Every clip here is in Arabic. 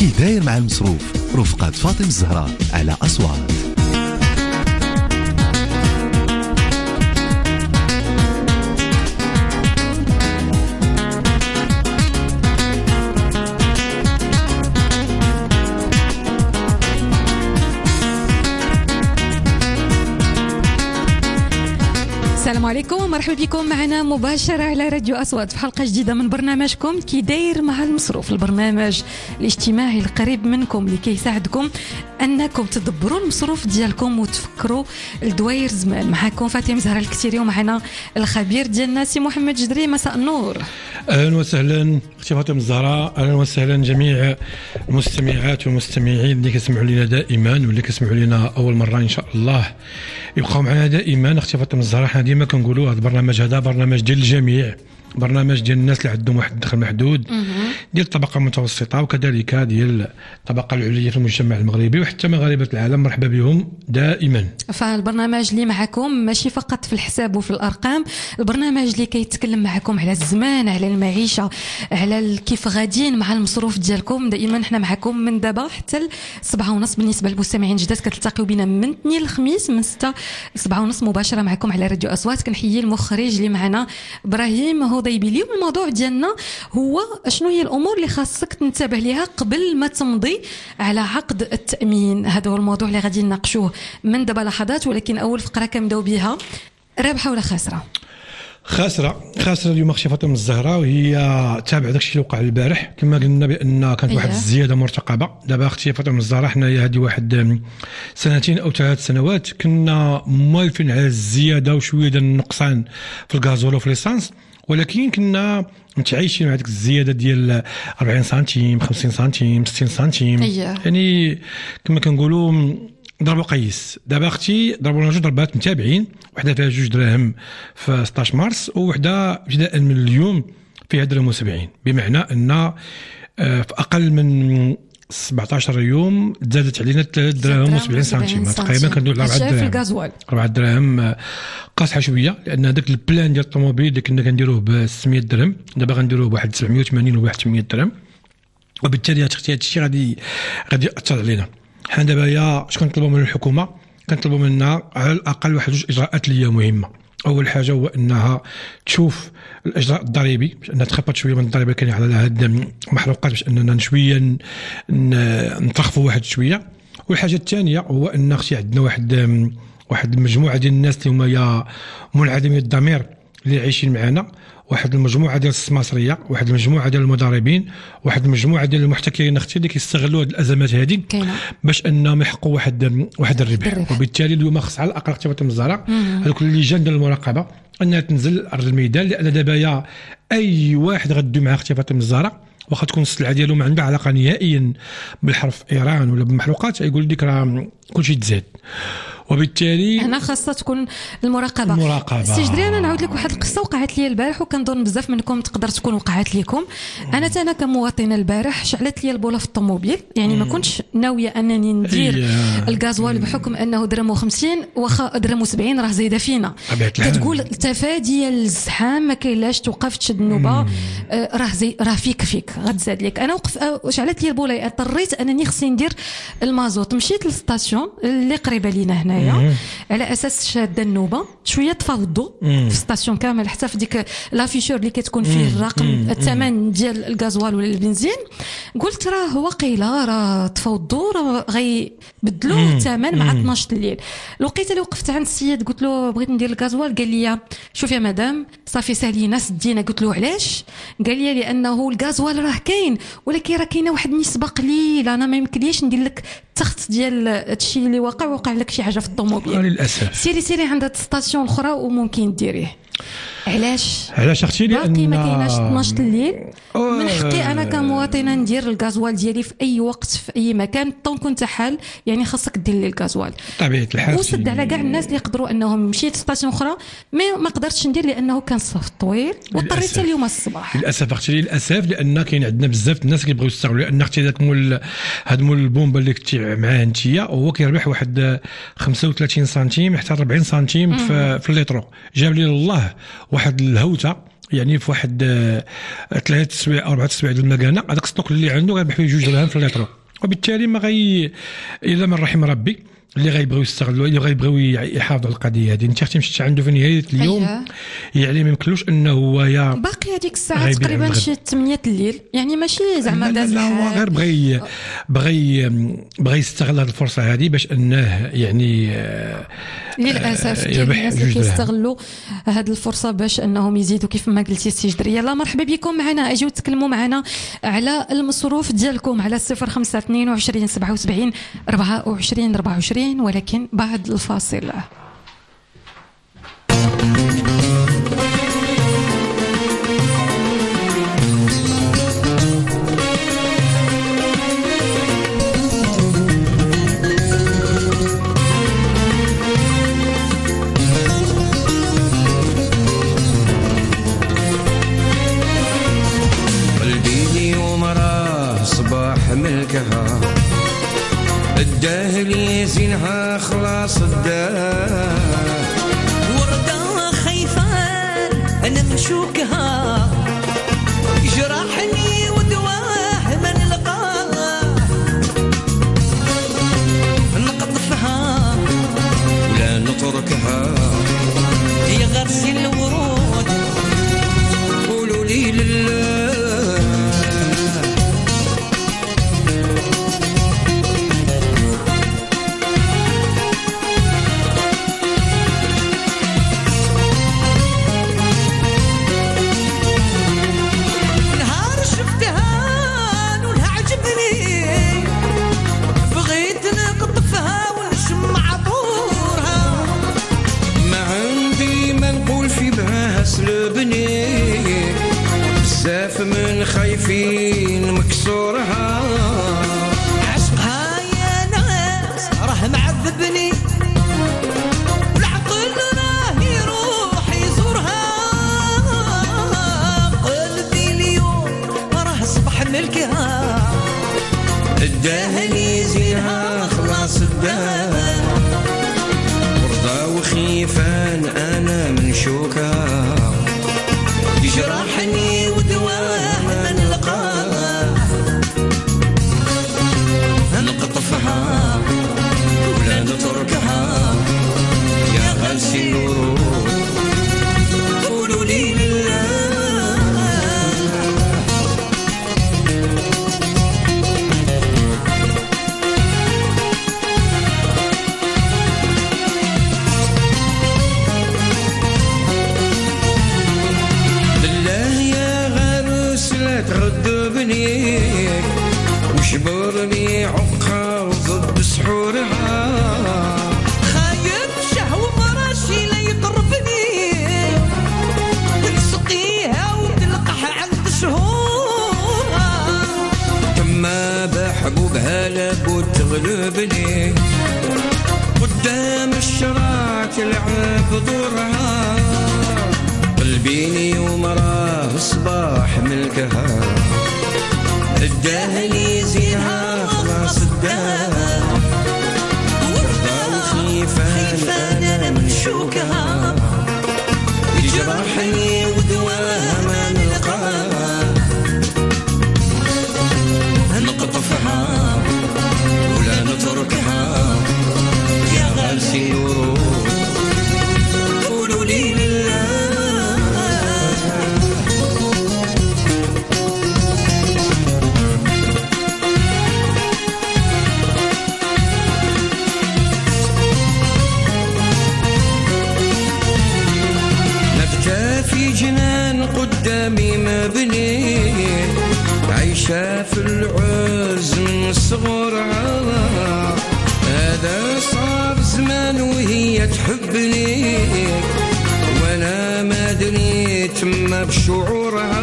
كي داير مع المصروف رفقة فاطمة الزهراء على أصوات. السلام عليكم ومرحبا بكم معنا مباشرة على راديو أصوات في حلقة جديدة من برنامجكم كي داير مع المصروف، البرنامج الاجتماعي القريب منكم اللي كيساعدكم أنكم تدبروا المصروف ديالكم وتفكروا الدواير زمان. معكم فاطمة الزهراء الكتيري ومعنا الخبير ديالنا سي محمد جدري. مساء النور. أهلا وسهلا أختي فاطمة الزهراء، أهلا وسهلا جميع المستمعات والمستمعين اللي كيسمعوا لنا دائما واللي كيسمعوا لنا أول مرة إن شاء الله يبقاو معنا دائما. أختي فاطمة الزهراء حنا ديما كنقولوا هذا البرنامج هذا برنامج ديال الجميع، برنامج ديال الناس اللي عندهم واحد الدخل محدود، ديال الطبقه المتوسطه وكذلك ديال الطبقه العليا في المجتمع المغربي وحتى مغاربه العالم. مرحبا بهم دائما. فالبرنامج اللي معكم ماشي فقط في الحساب وفي الارقام، البرنامج اللي كيتكلم معكم على الزمان، على المعيشه، على كيف غاديين مع المصروف ديالكم. دائما حنا معكم من دابا حتى 7:30 بالنسبه للمستمعين الجداد. كتلتقيو بنا من اثنين للخميس من 6 ل 7:30 مباشره معكم على راديو اصوات. كنحيي المخرج اللي معنا ابراهيم هضيبي. اليوم الموضوع ديالنا هو شنو هي الامور اللي خاصك تنتبه ليها قبل ما تمضي على عقد التامين. هذا هو الموضوع اللي غادي نناقشوه من دابا لحظات، ولكن اول فقره كنبداو بها، رابحه ولا خاسره؟ خاسره اليوم اختي فاطمه الزهراء، وهي تابع داكشي اللي وقع البارح. كما قلنا بان كانت واحد الزياده مرتقبه. دابا اختي فاطمه الزهراء حنايا هذه واحد 2 أو 3 سنوات كنا موالفين على الزياده وشويه ديال النقصان في الغازول وفي ليسانس، ولكن كنا متعايشين مع ديك الزياده ديال 40 سنتيم 50 سنتيم 60 سنتيم. يعني كما كنقولوا ضرب وقيس. دابا اختي ضربوا لنا 2 ضربات متابعين، وحده فيها 2 دراهم في 16 مارس وحده ابتداء من اليوم فيها 1.70 بمعنى ان في اقل من 17 يوم زادت علينا 3 دراهم و70 سنتيم. تقريبا كندوي على 4 دراهم في الغازوال. 4 دراهم قاصحه شويه، لان هذاك البلان ديال الطوموبيل اللي كنا كنديروه ب 600 درهم دابا غنديروه بواحد 780 وواحد 800 درهم، وبالتالي هذا الشيء غادي ياثر علينا. حنا دابا يا اش كنطلبوا من الحكومه؟ كنطلبوا منها على الاقل واحد 2 اجراءات اللي هي مهمه. اول حاجه هو انها تشوف الاجراء الضريبي، باش انها تخفض شويه من الضريبه كاين على هاد المحروقات، باش اننا شويه نترخفوا واحد شويه. والحاجه الثانيه هو ان اختي عندنا واحد المجموعه ديال الناس اللي هما يا منعدمي الضمير اللي عايشين معنا، واحد المجموعه ديال السماسريه، واحد المجموعه ديال المضاربين، واحد المجموعه ديال المحتكرين اختي اللي كيستغلوا هذه الازمات هذه باش انهم يحققوا واحد الربح. وبالتالي اليوم خص على الاقل اختي فاطمه الزهراء هذوك اللجان ديال المراقبه انها تنزل ارض الميدان، لان دابا يا اي واحد غدو مع اختي فاطمه الزهراء واخا تكون السلعه ديالو ما عندها علاقه نهائيا بالحرف ايران ولا بالمحروقات، يقول لك راه كلشي تزاد. وبالتالي هنا خاصه تكون المراقبه. سي جدري، انا نعاود لك واحد القصه وقعت لي البارح وكنظن بزاف منكم تقدر تكون وقعت لكم. انا كمواطنه البارح شعلت لي البوله في الطوموبيل، يعني ما كنتش ناويه انني ندير الغازوال بحكم انه درهم و50 واخا درهم و70 راه زايده فينا. كتقول التفادي الزحام ما كاينلاش توقف تشد النوبه، راه فيك غتزاد لك. انا شعلت لي البوله، اضطريت انني خصني ندير المازوت. مشيت للستاسيون اللي قريبه لينا هنايا على اساس شاده النوبه، شويه تفاوضوا في الستاسيون كامل حتى في ديك لافيشور اللي كتكون فيه الرقم الثمن ديال الغازوال ولا البنزين. قلت راه واقيلا راه تفاوضوا راه غيبدلوا الثمن مع 12 الليل. الوقيته اللي وقفت عند السيد قلت له بغيت ندير الغازوال، قال لي شوف يا مدام صافي سالينا سدينا. قلت له علاش؟ قال لي لانه الغازوال راه كاين ولكن راه كاينه واحد النسبه قليله، انا ما يمكنليش ندير لك التخت ديال هادشي اللي وقع لك شي حاجه في الطوموبيل. للاسف سيري عند الستاسيون الاخرى وممكن ديريه. علاش اختي؟ لان باقي ما كايناش 12 الليل. من حقي انا كمواطنه ندير الغازوال ديالي في اي وقت في اي مكان طون كنت حال، يعني خاصك دير لي الغازوال طبيعه الحال. وسد على كاع الناس اللي يقدروا انهم مشيت ستاسيون اخرى ما قدرتش ندير لانه كان الصف طويل واضطريت اليوم الصباح. للاسف اختي لان كاين عندنا بزاف الناس اللي بغاو يستغلوا، لان اختي هاد مول البومبا اللي كنتي معاه انت هو كيربح واحد 35 سنتيم حتى 40 سنتيم في الليترو. جاب لي الله واحد الهوته يعني في واحد 3 أسابيع أو 4 أسابيع ديال المكانه هذاك الستوك اللي عنده غيربح فيه 2 درهم في الليترو، وبالتالي ما الا من رحم ربي اللي غيبغيو يستغلوا، اللي غيبغيو يحافظوا على القضيه هذه. انت تمشي عنده في نهايه اليوم يعني ما يمكنلوش انه هو باقي هذيك الساعه تقريبا شي 8 الليل، يعني ماشي زعما داز لا هو غير بغى يستغل هذه الفرصه هذه باش انه يعني للاسف كاين الناس اللي كيستغلوا هذه الفرصه باش انهم يزيدوا كيف ما قلتي السي جدريه. يلا مرحبا بكم معنا، اجيو تكلموا معنا على المصروف ديالكم على 05 22 77 24 24، ولكن بعد الفاصل. ملكها الداهلي زينها خلاص الداه وردة خايفان أنا من شوكها جراحني ودواه ما نلقاه نقطفها ولا نتركها هي غرسي الورود قولوا لي لله بزاف من خايفين مكسورها عشقها يا ناس راه معذبني والعقل راه يروح يزورها قلبي اليوم راه صبح ملكها الداهلي زينها خلاص الداه مرضى وخيفان انا من شوكها جراحني ودواه ما نلقاه نقطفها ولا نتركها يا غالسي الورود قولوا لي لله تغضبني وشبرني عقاب ضد سحورها خايف شهوة مراشي لا يقربني تسقيها وتلقح عند شهورها كما بحبوبها لابد تغلبني قدام الشراع تلعب دورها قلبيني ومراه صباح ملكها الداهلي زينها خلاص الداه وردة خايفان أنا من شوكها جراحني ودواها ما نلقاها نقطفها ولا نتركها يا غالسي الورود قولوا لي لله في جنان قدامي مبني عايشة في العز من صغرها هذا صار زمان وهي تحبني وانا ما دريت ما بشعورها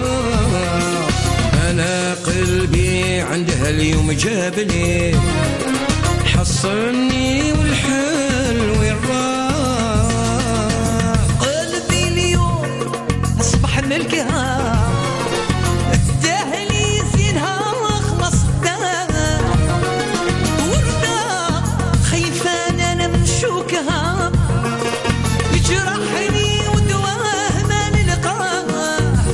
انا قلبي عندها اليوم جابني حصلني والحال وين ملكها الداهلي زينها خلص الداه وردة خايفان انا من شوكها يجرحني ودواه ما نلقاه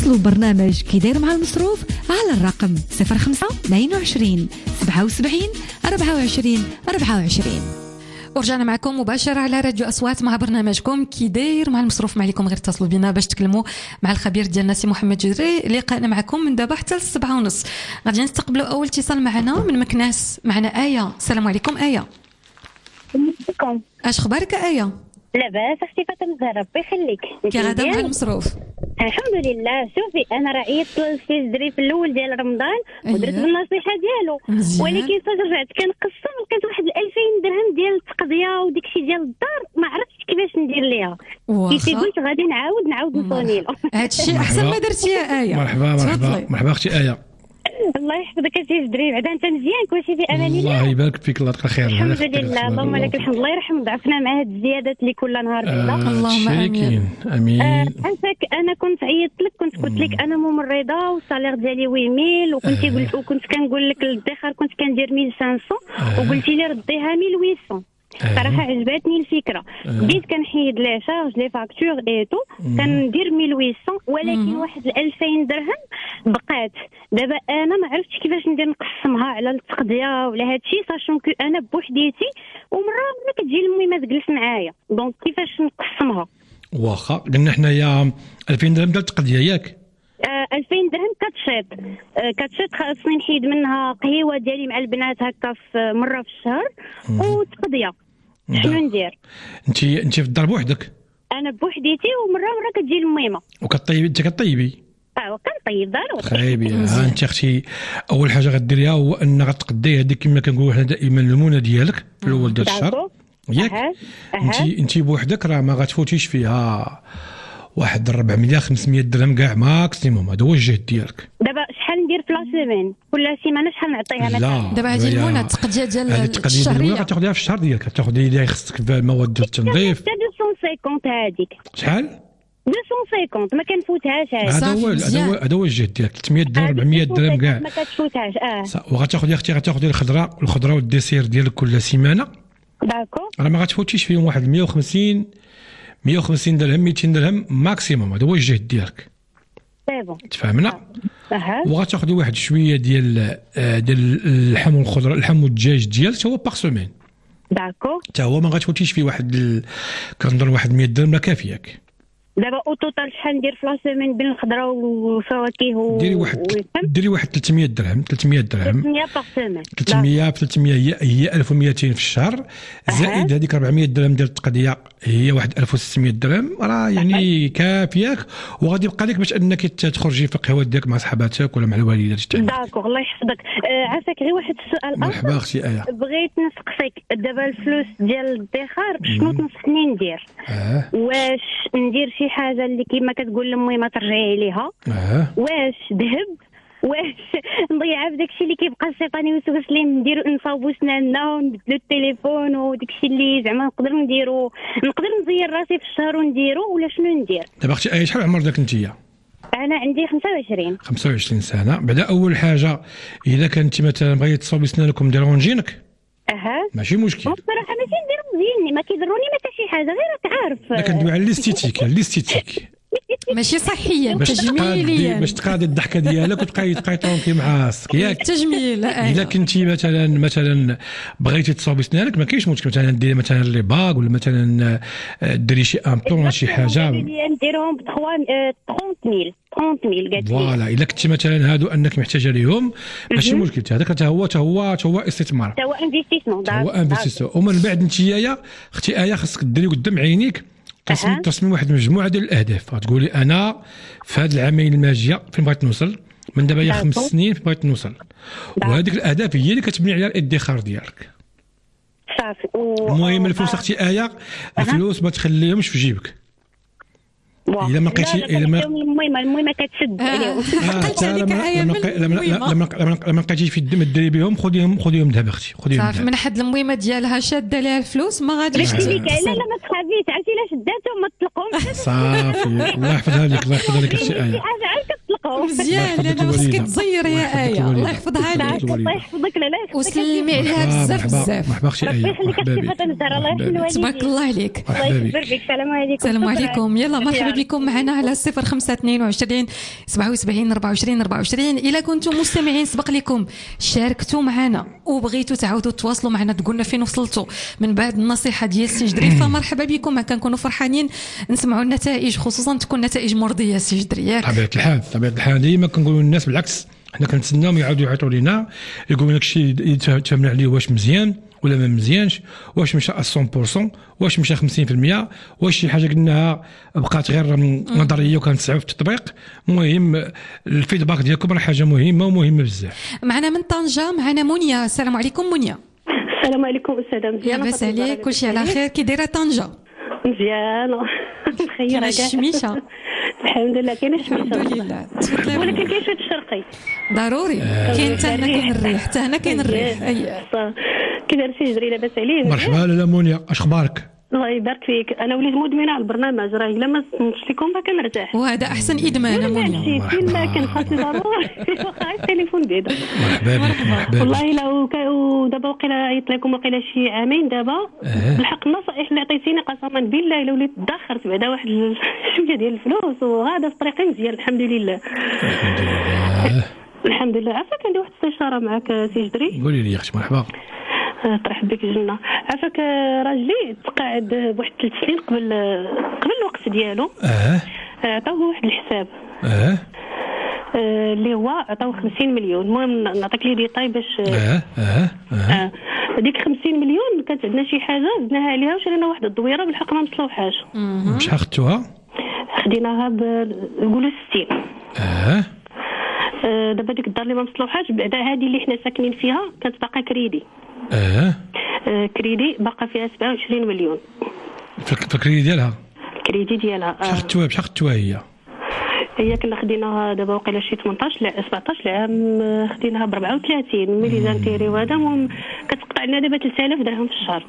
اتصلوا برنامج كي داير مع المصروف على الرقم 05 22 77 24 24. ورجعنا معكم مباشرة على راديو أصوات مع برنامجكم كي داير مع المصروف. ما عليكم غير اتصلوا بنا باش تكلموا مع الخبير ديالنا سي محمد جدري اللي لقانا معكم من دابا حتى 7:30. غادي نستقبلوا أول اتصال معنا من مكناس. معنا آية. السلام عليكم آية. اش اخبارك آية؟ لاباس اختي فاطمه الزهراء ربي يخليك. كي غادا مع المصروف؟ الحمد لله. شوفي انا راه عيطت للسي الدري في الاول ديال رمضان ودرت بالنصيحه ديالو، ولكن فاش رجعت كنقسم لقيت واحد 2000 درهم ديال التقضيه وداكشي ديال الدار ما عرفتش كيفاش ندير ليها. كيف قلت غادي نعاود نصوني له. هادشي احسن ما درتي يا آية. مرحبا اختي آية. الله يحفظك السي الدري. بعدا انت مزيان كلشي في امان الله. الله يبارك فيك الله يعطيك الخير. الحمد لله اللهم لك الحمد. الله يرحم ضعفنا مع هاد الزيادات اللي كل نهار اللهم امين. انساك انا كنت عيطت لك كنت قلت لك انا ممرضه والصالير ديالي 8000 وكنت كنقول لك الادخار كنت كندير 1500 وقلتي لي رديها 1800. صراحه عجبتني الفكره. بديت كنحيد لي شارج لي فاكتور اي تو كندير 1800 ولكن واحد 2000 درهم بقات. دابا انا ما عرفتش كيفاش ندير نقسمها على التقضيه ولا هادشي ساشون كو انا بوحديتي ومره كتجي لمي ما تجلس معايا دونك كيفاش نقسمها. واخا قلنا حنايا 2000 درهم ديال التقضيه ياك 2000 درهم كاتشيط خاصني نحيد منها قهيوه ديالي مع البنات هكا في مره في الشهر وتقضيه. شنو ندير؟ انت في الدار بوحدك؟ انا بوحديتي ومره كتجي الميمه. وكطيبي انت كطيبي؟ كنطيب ضروري. خايبي انت اختي. اول حاجه غديريها هو ان غتقضي هذيك كما كنقولوا حنا دائما المونه ديالك في الاول ديال الشهر ياك. انت بوحدك راه ما غتفوتيش فيها واحد 400 500 درهم كاع ماكسيموم. هذا هو الجهد ديالك. دابا شحال ندير في لا سيمين كل سيمانه شحال نعطيها مثلا؟ دابا هذه المونه التقضيه ديال الشهريه غتاخذيها في الشهر ديالك تاخذي اللي خصك في المواد ديال التنظيف. حتى 250 هذيك. شحال؟ 250 ما كنفوتهاش. هذا هو الجهد ديالك. 300 درهم 400 درهم كاع ما كتفوتهاش. وغتاخذي اختي غتاخذي الخضره والديسير ديالك كل سيمانه. داكو راه ما غتفوتيش فيهم واحد 150 درهم 200 درهم ماكسيموم. هذا هو الجهد ديالك. طيب تفهمنا. وغتاخذي واحد شويه ديال اللحم والخضره اللحم والدجاج ديالك حتى هو باغ سومين. داكو حتى هو ما غتفوتيش فيه واحد كنظن واحد 100 درهم لا كافياك. دابا او توتال شحال ندير في لا سيمين بين الخضره والفواكه ديري واحد 300 درهم 300 باغ سيمين. 300 هي 1200 في الشهر زائد هذيك 400 درهم ديال التقضيه هي واحد 1600 درهم. راه يعني كافياك وغادي يبقى لك باش انك تخرجي في القهوه ديالك مع صحباتك ولا مع الوالدات تاعك. داكوغ الله يحفظك. عافاك غير واحد السؤال مرحبا اختي آية. بغيت نسقسيك دابا الفلوس ديال الادخار شنو تنصحني ندير؟ واش ندير شي حاجه اللي كيما كتقول لامي ما ترجعي عليها؟ واش ذهب؟ واش نضيعها في داكشي اللي كيبقى الشيطان يوسوس لي نديرو نصاوبو سناننا ونبدلو التليفون وداكشي اللي زعما نقدر نزير راسي في الشهر ونديرو ولا شنو ندير؟ دابا اختي آية شحال عمر داك نتيا؟ انا عندي 25 سنه. بعدا اول حاجه اذا كنتي مثلا بغيتي تصاوبي سنانكم ديرونجينك ماشي مشكل. بصراحه ماشي نديرهم مزيانين ما كيضروني ما حتى شي حاجه غير راك عارف. كندوي على الاستيتيك ماشي صحيا تجميليا باش تقادي الضحكه ديالك وتبقاي تونكي مع راسك ياك. تجميل. اذا كنتي مثلا بغيتي تصاوبي سنانك ما كاينش مشكل مثلا ديري مثلا لي باغ ولا مثلا ديري شي امبلون شي حاجه نديرهم ب 30000 قالت لي. فوالا اذا كنتي مثلا هادو انك محتاجه ليهم ماشي مشكل. هذاك حتى هو استثمار. هو انفستيسمون. ومن بعد نتيا اختي آية خاصك ديري قدام عينيك ترسمي واحد المجموعه ديال الاهداف. غتقولي انا في هاد العامين الماجيه فين بغيت نوصل من دابا هي 5 سنين فين بغيت نوصل. وهذيك الاهداف هي اللي كتبني على الادخار ديالك. صافي. المهم الفلوس اختي آية الفلوس ما تخليهمش في جيبك. الا ما لقيتي المهم كتشد لما لقيتي في الدم ديري بهم خذيهم ذهب اختي صافي. من حد المهمه ديالها شاده ليها الفلوس ما غاديش لا ما تخافيش عرفتي الا شداتهم ما تطلقهمش. صافي الله يحفظها لك اختي آية. حاجه عاد كتطلق نتلاقاو. مزيان لأن خصك تزير يا آية. الله يحفظها لك. الله يحفظك. لا وسلمي عليها بزاف بزاف. مرحبا اختي ربي آية. يخليك اختي فاطمه الزهراء. الله يحسن والديك. تبارك الله عليك. الله يكبر بك. السلام عليكم. السلام عليكم. يلا مرحبا بكم معنا على 0522 77 24 24. إلا كنتم مستمعين سبق لكم شاركتوا معنا وبغيتوا تعاودوا تواصلوا معنا تقولنا فين وصلتوا من بعد النصيحة ديال سي جدري، فمرحبا بكم. كنكونوا فرحانين نسمعوا النتائج، خصوصا تكون نتائج مرضية سي جدري. ياك طبيعة الحال ديما كنقولوا للناس بالعكس، حنا كنتسناهم يعاودوا يعيطوا لينا يقولوا لنا الشيء يتفهمنا عليه واش مزيان ولا ما مزيانش، واش مشى 100%، واش مشى 50%، واش شي حاجه قلناها بقات غير نظريه وكانت صعيبه في التطبيق. المهم الفيدباك ديالكم راه حاجه مهمه ومهمه بزاف. معنا من طنجة معنا منيا. السلام عليكم منيا. السلام عليكم استاذه مزيانه. لاباس عليك؟ كلشي على خير؟ كي دايره طنجة؟ مزيانه كاينه كاع الشميشه؟ الحمد لله كاينه الشميشه الحمد لله. ولكن كاين شويه الشرقي ضروري. كاين حتى هنا كاين الريح، حتى هنا كاين الريح. كي داير سي جدري لاباس عليه؟ مرحبا لاله منيا، اش اخبارك؟ الله يبارك فيك. انا وليت مدمنه على البرنامج، راه الا ما سمعتش لكم ما كنرتاح. وهذا احسن ادمان منيا. فين ما كان خاصني ضروري واخا التليفون بعدا. مرحبا والله لو دابا وقيلا عيط لكم وقيلا شي عامين دابا بالحق النصائح اللي عطيتيني قسما بالله الا وليت دخرت بعدا واحد شويه ديال الفلوس وهذا في طريقي مزيان الحمد لله. الحمد لله. عافاك عندي واحد الاستشاره معك سي جدري. قولي لي اختي. مرحبا. ترحب بك جنة. عافاك راجلي تقاعد بواحد 3 سنين قبل الوقت ديالو. عطاوه واحد الحساب اللي هو عطاوه 50 مليون. المهم نعطيك لي ديتاي باش هذيك 50 مليون كانت عندنا شي حاجه زدناها عليها وشرينا واحد الدويره بالحق ما مصلوحاش. شحال خدتوها؟ خديناها نقولوا 60. دابا ديك الدار اللي ما مصلوحاش بعدا هذه اللي حنا ساكنين فيها كانت باقا كريدي. كريدي باقا فيها 27 مليون في الكريدي ديالها. الكريدي ديالها شحال خدتوها هي كنا خديناها دابا وقيلا شي 17 عام خديناها ب 34 ملي زانتيري وهذا. المهم كتقطع لنا دابا 3000 درهم في الشهر.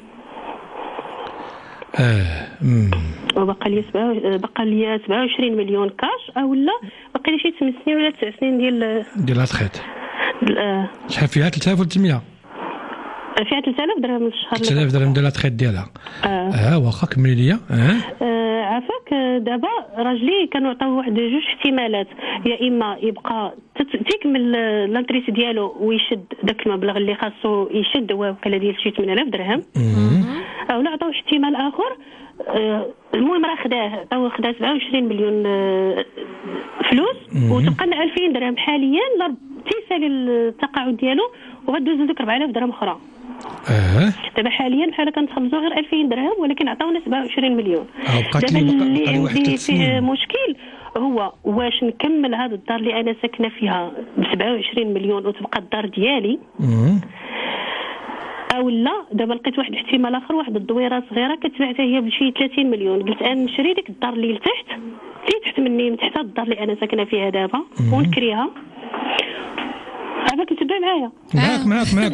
وبقى لي 27 مليون كاش اولا باقي لي شي 8 سنين ولا 9 سنين ديال الخيط. شحال فيها 3300؟ فيها 3000 درهم في الشهر. 3000 درهم ديال الخيط ديالها. واخا كملي ليا. عافاك دابا راجلي كانوا عطاوه واحد 2 احتمالات، يا اما يبقى تكمل لانتريس ديالو ويشد داك المبلغ اللي خاصو يشد هو وقيله ديال شي 8000 درهم، اولا عطاوه احتمال اخر. المهم راه خداه 27 مليون فلوس وتبقى لنا 2000 درهم حاليا تيسالي التقاعد ديالو وغدوز ديك 4000 درهم اخرى. دابا حاليا بحال كنتخلصوا غير 2000 درهم ولكن عطاونا 27 مليون. دابا اللي عندي فيه مشكل هو واش نكمل هذه الدار اللي انا ساكنه فيها ب 27 مليون وتبقى الدار ديالي او لا. دابا لقيت واحد الاحتمال اخر، واحد الدويره صغيره كتباع حتى هي بشي 30 مليون. قلت انا نشري ديك الدار اللي تحت مني من تحت الدار اللي انا ساكنه فيها دابا ونكريها. عافاك تبع معايا. معاك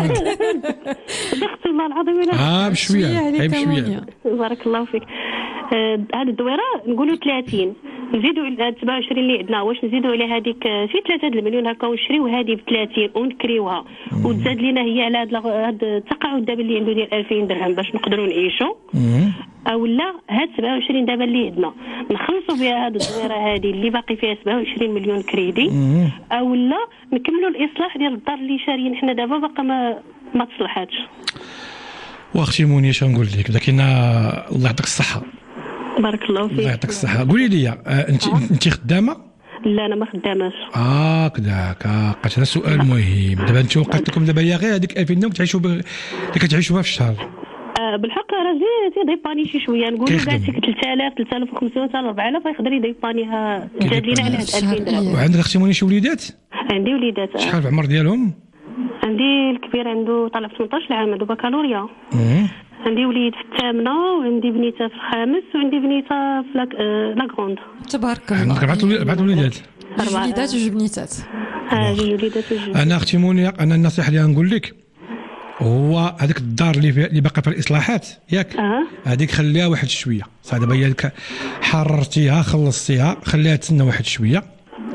دخلت والله العظيم انا بشويه. بارك الله فيك. هذه الدويره نقولوا 30 نزيدوا 27 اللي عندنا، واش نزيدوا على هذيك شي 3 المليون هكا ونشريو هذه ب 30 ونكريوها وتزاد لنا هي على هذا التقاعد دابا اللي عنده ديال 2000 درهم باش نقدروا نعيشوا، اولا هاد 27 دابا اللي عندنا نخلصوا بها هذه الدويره هذه اللي باقي فيها 27 مليون كريدي، اولا نكملوا الاصلاح ديال الدار اللي شاريين حنا دابا باقا ما تصلحاتش. واختي منيا شنو نقول لك لكن الله يعطيك الصحه. بارك الله فيك. الله يعطيك الصحه. قولي لي انت خدامه؟ لا انا ما خداماش. كذاك قالت لنا سؤال مهم. دابا انت وقعت لكم دابا هي غير هذيك 2000 درهم اللي كتعيشوا بها في الشهر. بالحق راجلي تيضيباني شي شويه، نقولوا كاع شي 3000 3500 حتى 4000 يقدر يضيبانيها زاد لينا على هاد 2000 درهم. وعندك اختي منيا شي وليدات؟ عندي وليدات. شحال في العمر ديالهم؟ عندي الكبير عنده طالع في 18 عام عنده بكالوريا. عندي وليد في الثامنه وعندي بنيته في الخامس وعندي بنيته في لاكروند. تبارك الله. عندك 4 وليدات؟ 4 وليدات و2 بنيتات. 2 وليدات و2. انا اختي منيا انا النصيحه اللي غنقول لك هو هذيك الدار اللي باقي فيها الاصلاحات ياك هذيك خليها واحد شويه. صافي دابا هي حررتيها خلصتيها خليها تسنى واحد شويه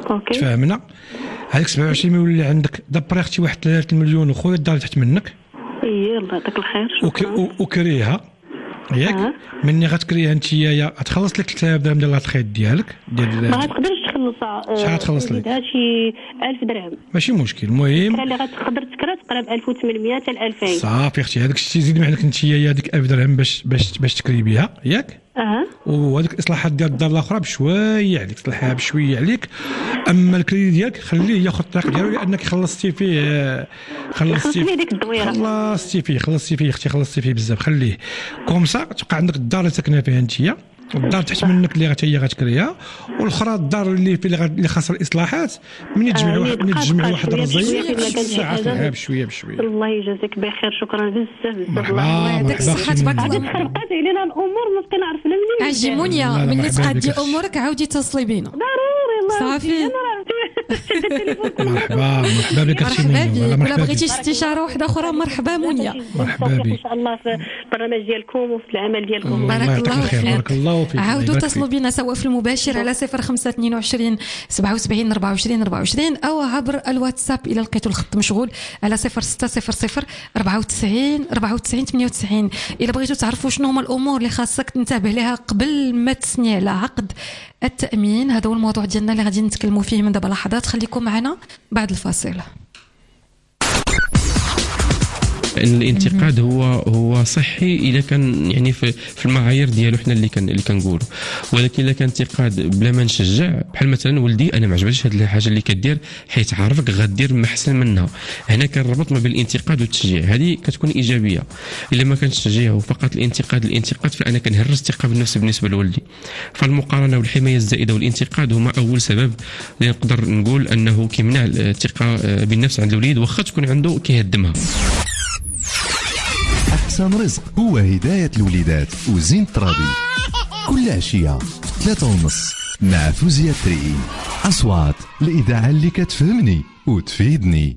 اوكي تفاهمنا. هذيك 27 مليون اللي عندك دابري اختي واحد 3 مليون وخويا الدار تحت منك. الله يعطيك الخير. وكريها ياك مني غتكريها انت يا غتخلص لك 3000 درهم ديال الخيط ديالك ما غتقدرش تخلصها. شحال تخلص لك؟ شي 1000 درهم ماشي مشكل. المهم اللي غتقدر تكرا تقرب 1800 حتى 2000 صافي اختي. هذاك الشيء زيد معك انت يا هذيك 1000 درهم باش تكري بها ياك. وهذيك الاصلاحات ديال الدار الاخرى بشويه عليك تصلحها بشويه عليك. اما الكريدي ديالك خليه ياخذ الطريق ديالو لانك خلصتي فيه ديك الدويره خلصتي فيه اختي خلصتي فيه بزاف. خليه كومسا تبقى عندك الدار اللي ساكنه فيها انت الدار تحت منك اللي هي غتكريها والاخرى الدار اللي خاصها الاصلاحات من تجمع واحد الرزيق ساعه بشويه الله يجازيك بخير. شكرا بزاف. الله يعطيك الصحه تبارك الله. خربقات علينا الامور ما بقينا عرفنا منين عجي منيا ملي تقادي امورك عاودي اتصلي بينا ضروري. الله صافي مرحبا بك اختي منيا. ولا بغيتي استشاره واحده اخرى مرحبا منيا. مرحبا بك ان شاء الله في البرنامج ديالكم وفي العمل ديالكم. بارك الله فيك. عاودوا اتصلوا بنا سواء في المباشر على 0522 77 24 24 او عبر الواتساب الى لقيتوا الخط مشغول على 0600 94 94 98. الا بغيتوا تعرفوا شنو هما الامور اللي خاصك تنتبه لها قبل ما تسني على عقد التامين، هذا هو الموضوع ديالنا اللي غادي نتكلموا فيه من دابا لحظات. خليكم معنا بعد الفاصل. الانتقاد هو صحي اذا كان يعني في المعايير ديالو حنا اللي كنقولوا، ولكن اذا كان انتقاد بلا ما نشجع بحال مثلا ولدي انا ما عجبتش هذه الحاجه اللي كدير حيت عارفك غدير محسن منها، هنا كنربط ما بين الانتقاد والتشجيع. هذه كتكون ايجابيه. الا ما كانش التشجيع وفقط الانتقاد فانا كنهرس الثقه بالنفس بالنسبه لولدي. فالمقارنه والحمايه الزائده والانتقاد هما اول سبب اللي نقدر نقول انه كيمنع الثقه بالنفس عند الوليد واخا تكون عنده كيهدمها. أحسن رزق هو هداية الوليدات وزين الترابي كل عشية في 3:30 مع فوزية تريئي. أصوات الإذاعة اللي كتفهمني وتفيدني.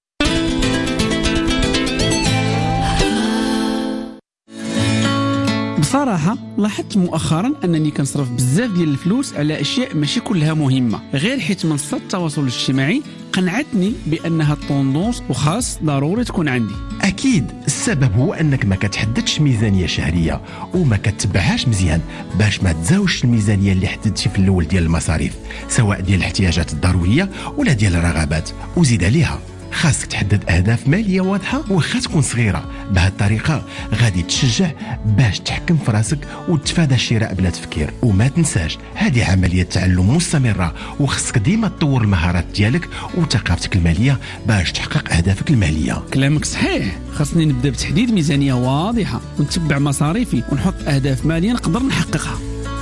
بصراحة لاحظت مؤخرا أنني كنصرف بزاف ديال الفلوس على أشياء ماشي كلها مهمة، غير حيت منصات التواصل الاجتماعي قنعتني بأنها الطوندونس وخاص ضروري تكون عندي. أكيد السبب هو أنك ما كتحددش ميزانية شهرية وما كتبعهاش مزيان باش ما تزاوجش الميزانية اللي حددتي في الأول ديال المصاريف، سواء ديال الاحتياجات الضرورية ولا ديال الرغبات. وزيد عليها خاصك تحدد أهداف مالية واضحة واخا تكون صغيرة. بهذه الطريقة غادي تشجع باش تحكم في راسك وتتفادى الشراء بلا تفكير. وما تنساش هذه عملية تعلم مستمرة وخصك ديما تطور المهارات ديالك وثقافتك المالية باش تحقق أهدافك المالية. كلامك صحيح، خاصني نبدأ بتحديد ميزانية واضحة ونتبع مصاريفي ونحط أهداف مالية نقدر نحققها.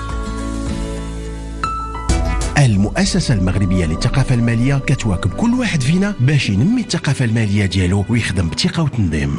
المؤسسة المغربية للثقافة المالية كتواكب كل واحد فينا باش ينمي الثقافة المالية ديالو ويخدم بثقة وتنظيم.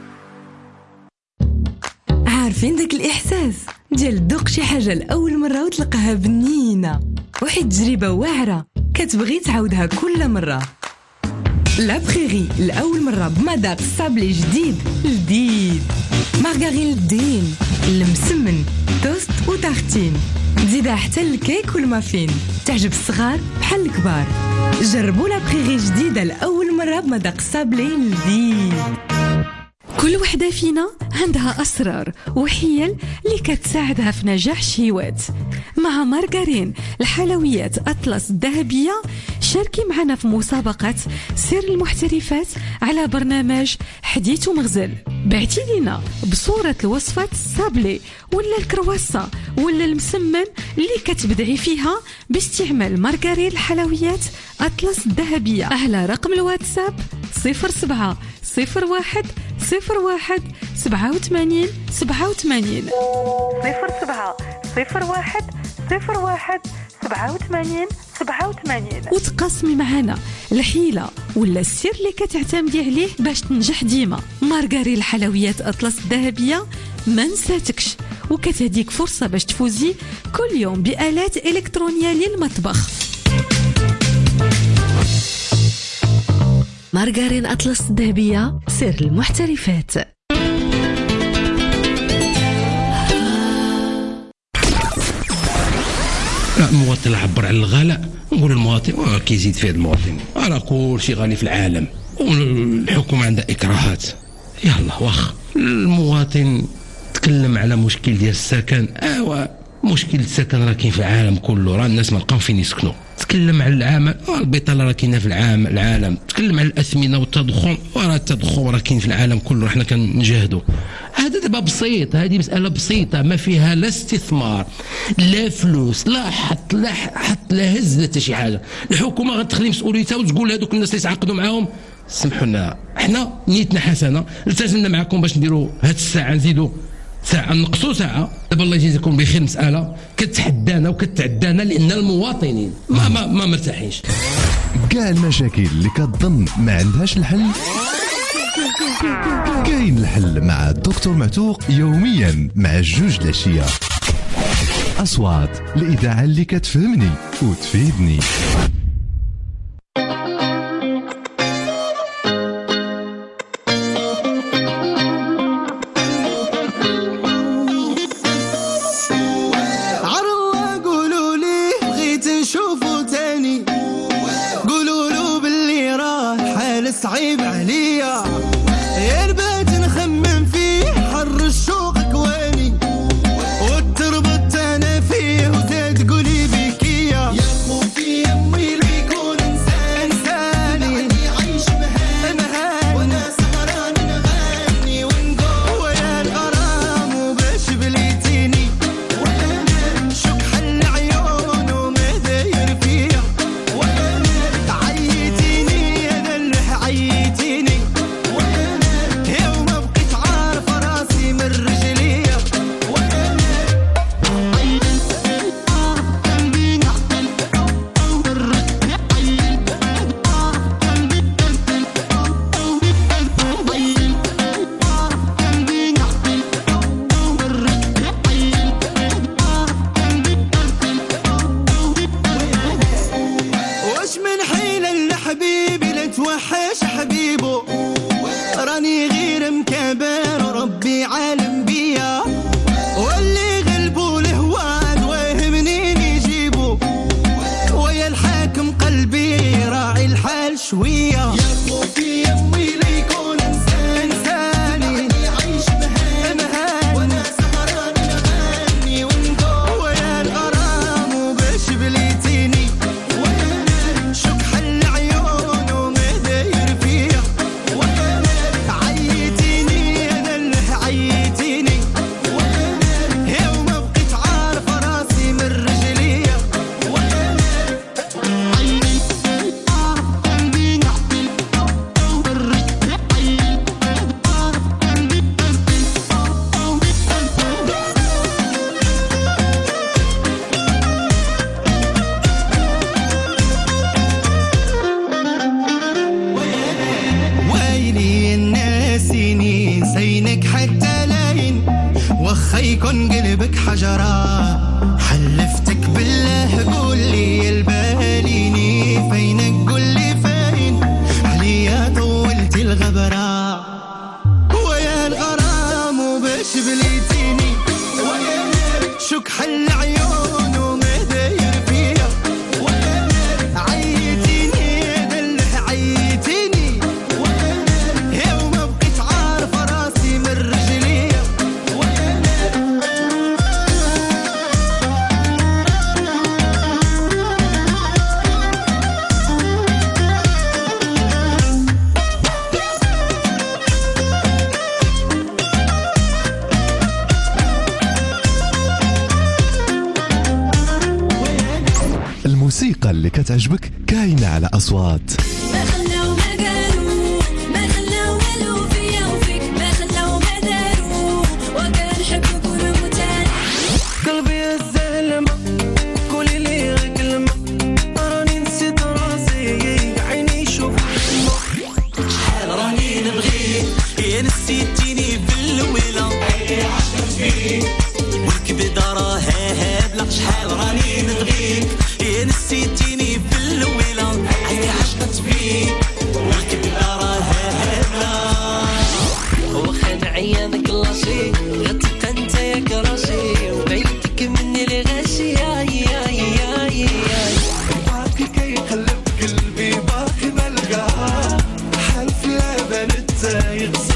عارفين داك الإحساس ديال تذوق شي حاجة لأول مرة وتلقاها بنينة وحيد تجربة واعرة كتبغي تعاودها كل مرة. لا بخيغي لأول مرة بمذاق صابلي جديد مارغارين الدين المسمن توست وتارتين تزيدها حتى الكيك والمافين تعجب الصغار بحال الكبار. جربوا لا بخيغي جديدة لأول مرة بمذاق الصابلي لذيذ. كل وحدة فينا عندها أسرار وحيل اللي كتساعدها في نجاح الشهوات. مع مارغارين الحلويات أطلس الذهبية شاركي معنا في مسابقة سر المحترفات على برنامج حديث ومغزل. بعتي لنا بصورة الوصفات الصابلي ولا الكرواسة ولا المسمن اللي كتبدعي فيها باستعمال مارغارين الحلويات أطلس الذهبية على رقم الواتساب 07 01 01 87 87 07 01 01 87 87 وتقاسمي معنا الحيلة ولا السر اللي كتعتمدي عليه باش تنجح ديما. مارغارين الحلويات أطلس الذهبية ما نساتكش وكتهديك فرصة باش تفوزي كل يوم بآلات إلكترونية للمطبخ. مارغارين أطلس الذهبية سر المحترفات. مواطن عبر على الغلاء نقول المواطن كيزيد فيه المواطن، راه كلشي غالي في العالم والحكومه عندها اكراهات. يلا واخا المواطن تكلم على مشكل ديال السكن، مشكل السكن راه كاين في العالم كله، راه الناس ما لقاو فين يسكنوا. تكلم على العمل، البطاله راه كاينه في العالم. تكلم على الاثمنه والتضخم، راه التضخم راه كاين في العالم كله، حنا كنجاهدوا. هذا دابا بسيط، هذه مساله بسيطه ما فيها لا استثمار لا فلوس لا حط لا هز لا حتى شي حاجه. الحكومه غتخلي مسؤوليتها وتقول هذوك الناس اللي تعاقدوا معاهم سمحوا لنا، حنا نيتنا حسنه، التزمنا معكم باش نديروا هاد الساعه نزيدوا ساعه نقصوا ساعه. دابا الله يجازيكم بخير، مساله كتحدانا وكتعدانا لان المواطنين ما مرتاحينش. كاع المشاكل اللي كتظن ما عندهاش الحل كاين الحل مع الدكتور معتوق يوميا مع 2 العشيه. اصوات الاذاعه اللي كتفهمني وتفيدني. صعيب عليا يا البيت نخمم فيه، حر الشوق كواني وتربط انا فيه وتقولي بكيا يا خوفي امي اللي يكون انساني يعيش مهاني وانا سهران نغني ونقول ويا الغرام وباش بليتيني وانا شك حل عيونه ما داير فيا وانا عيتيني عيتيني يوم بقيت عارف راسي من رجليا واش من حيلة لحبيبي لا توحش حبيبه، راني غير مكابر ربي عالم بيا، واللي غلبوا الهواد واه منين يجيبوا، ويا الحاكم قلبي راعي الحال شويه يا خوفي امي لا يكون انساني يعيش مهاني وانا سهران نغني ونقول ويا الغرام وباش بليتيني وانا شك حل عيونه ما داير فيا وانا عيتيني انا اللي عيتيني وانا يوم بقيت عارف راسي من رجليا وانا ويلي الناسيني نسينك حتى لاين وخا يكون قلبك حجرة، حلفتك بالله قول لي الباليني فينك قول لي فين عليا طولتي الغبرة ويا الغرام وباش بليتيني ويا شك حل عيونه ما داير فيا ويا عيتيني دله عيتيني يوم بقيت عارف راسي من رجليا الموسيقى اللي كتعجبك كاينه على اصوات. ما خلاو ما قالوا ما خلاو والو فيا وفيك، ما خلاو ما داروا وكان حبك ونموتان قلبي الزلمة قولي لي غير كلمة، راني نسيت راسي عيني شوف شحال راني نبغيك يا نسيتيني بالويلة عيني عشقت فيك والكبدة راها هابلة، شحال راني نبغيك يا نسيتيني بالويلة عيني عشقت فيك والكبدة راها هابلة، وخا عيانك لاشي غتبقى انت يا كراشي وبيتك مني اللي غاشي يا يا يا يا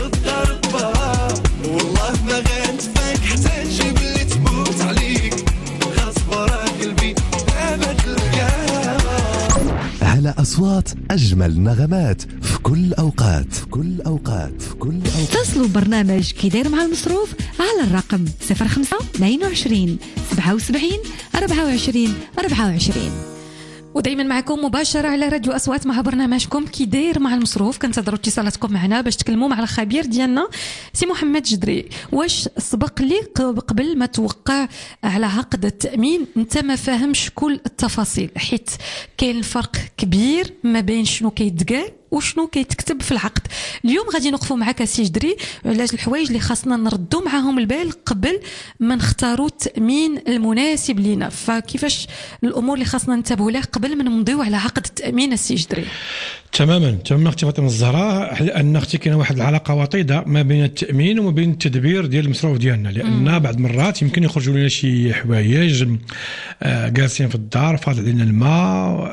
الضربة والله ما غنتفاك حتى نجيب اللي تموت عليك غصبرة قلبي دابا تلقاها. على أصوات أجمل نغمات في كل أوقات في كل أوقات في كل أوقات. اتصلوا برنامج كي داير مع المصروف على الرقم 05 22 77 24 24. ودايما معكم مباشرة على راديو أصوات مع برنامجكم كي داير مع المصروف. كنتظروا اتصالاتكم معنا باش تكلموا مع الخبير ديالنا سي محمد جدري. واش سبق لي قبل ما توقع على عقد التأمين انت ما فاهمش كل التفاصيل، حيت كاين فرق كبير ما بين شنو كيتقال وشنو كيتكتب في العقد. اليوم غادي نوقفوا معك سي جدري على الحوايج اللي خاصنا نردوا معاهم البال قبل ما نختاروا التأمين المناسب لينا، فكيفاش الامور اللي خاصنا ننتبهوا لها قبل ما نمضيو على عقد التأمين السي جدري. تماما اختي فاطمه الزهراء، لان اختي كاينه واحد العلاقه وطيده ما بين التامين وما بين التدبير ديال المصروف ديالنا، لان بعض المرات يمكن يخرجوا لنا شي حوايج جالسين في الدار فاض علينا الماء،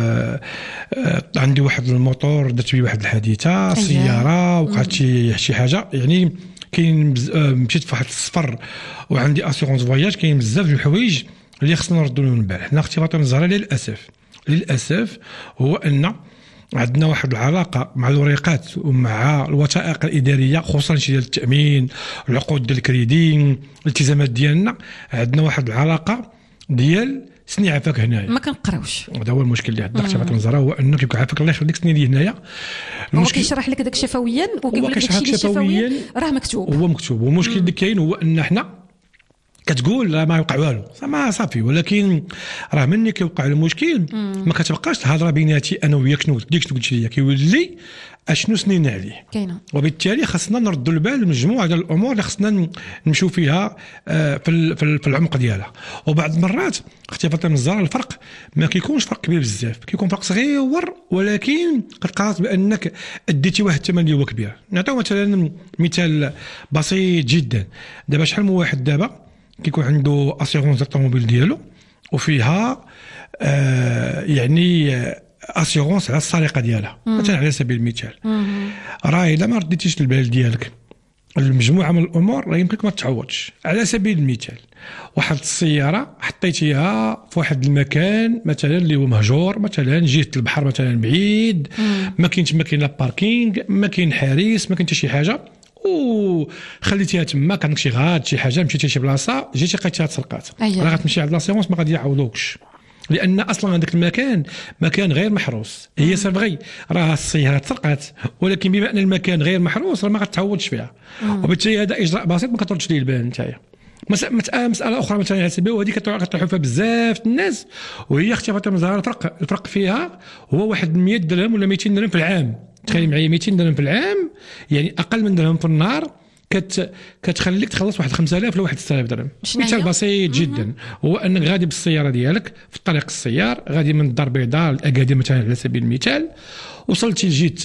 عندي واحد الموتور درت بيه واحد الحادثه، سياره وقعت شي حاجه، يعني كاين مشيت في واحد السفر وعندي اسيغونس فواياج، كاين بزاف د الحوايج اللي خصنا نردوا لهم البال. حنا اختي فاطمه الزهراء للاسف هو ان عندنا واحد العلاقه مع الوريقات ومع الوثائق الاداريه، خصوصا شي ديال التامين، العقود ديال الكريدي، الالتزامات ديالنا، عندنا واحد العلاقه ديال سني عافاك هنايا ما كنقراوش. هذا هو المشكل اللي عندنا اختي فاطمه الزهراء، هو انه كيبقى عافاك الله يخليك سني لي هنايا. هو كيشرح لك داك شفويا وكيقول لك داكشي اللي شفويا راه مكتوب، هو مكتوب. والمشكل اللي كاين هو ان حنا كتقول لا ما يوقع والو ما صافي، ولكن راه مني كيوقع المشكل ما كتبقاش الهضره بيناتي انا وياك شنو قلت لي، كيولي اشنو سنينا عليه كاينه. وبالتالي خاصنا نردوا البال لمجموعه ديال الامور اللي خاصنا نمشيو فيها في العمق ديالها. وبعض المرات اختي فاطمه الزهراء الفرق ما كيكونش فرق كبير بزاف، كيكون فرق صغير ولكن قررت بانك اديتي واحد الثمن اللي هو كبير. نعطيو مثلا مثال بسيط جدا. دابا شحال من واحد دابا كيكون عنده اسيغونس الطوموبيل ديالو وفيها يعني اسيغونس على السرقه ديالها، مثلا على سبيل المثال، راه الا ما رديتيش البال ديالك المجموعه من الامور راه يمكنك ما تعوضش. على سبيل المثال واحد السياره حطيتيها في واحد المكان مثلا اللي هو مهجور، مثلا جهه البحر مثلا بعيد، ما كاينش ماكينه باركينغ، ما كاين حارس، ما كاين حتى شي حاجه، وخليتيها تما، كان عندك شي غاد شي حاجه، مشيتي لشي بلاصه جيتي لقيتيها تسرقات، راه غتمشي عند لاسيغونس ما غادي يعوضوكش، لان اصلا هذاك المكان مكان غير محروس. هي سبغي راه السياره تسرقات، ولكن بما ان المكان غير محروس راه ما غتعوضش فيها، وبالتالي هذا اجراء بسيط ما كتردش ليه البال نتايا. مساله اخرى مثلا على سبيل وهذه كتطرحوا فيها بزاف الناس، وهي اختي فاطمه الزهراء الفرق فيها هو واحد 100 درهم ولا 200 درهم في العام. تخيل معايا 200 درهم في العام يعني اقل من درهم في النهار كتخليك تخلص واحد 5000 ولا واحد 6000 درهم. مثال بسيط جدا هو انك غادي بالسياره ديالك في الطريق السيار، غادي من الدار البيضاء لاكادير مثلا على سبيل المثال، وصلتي لجيت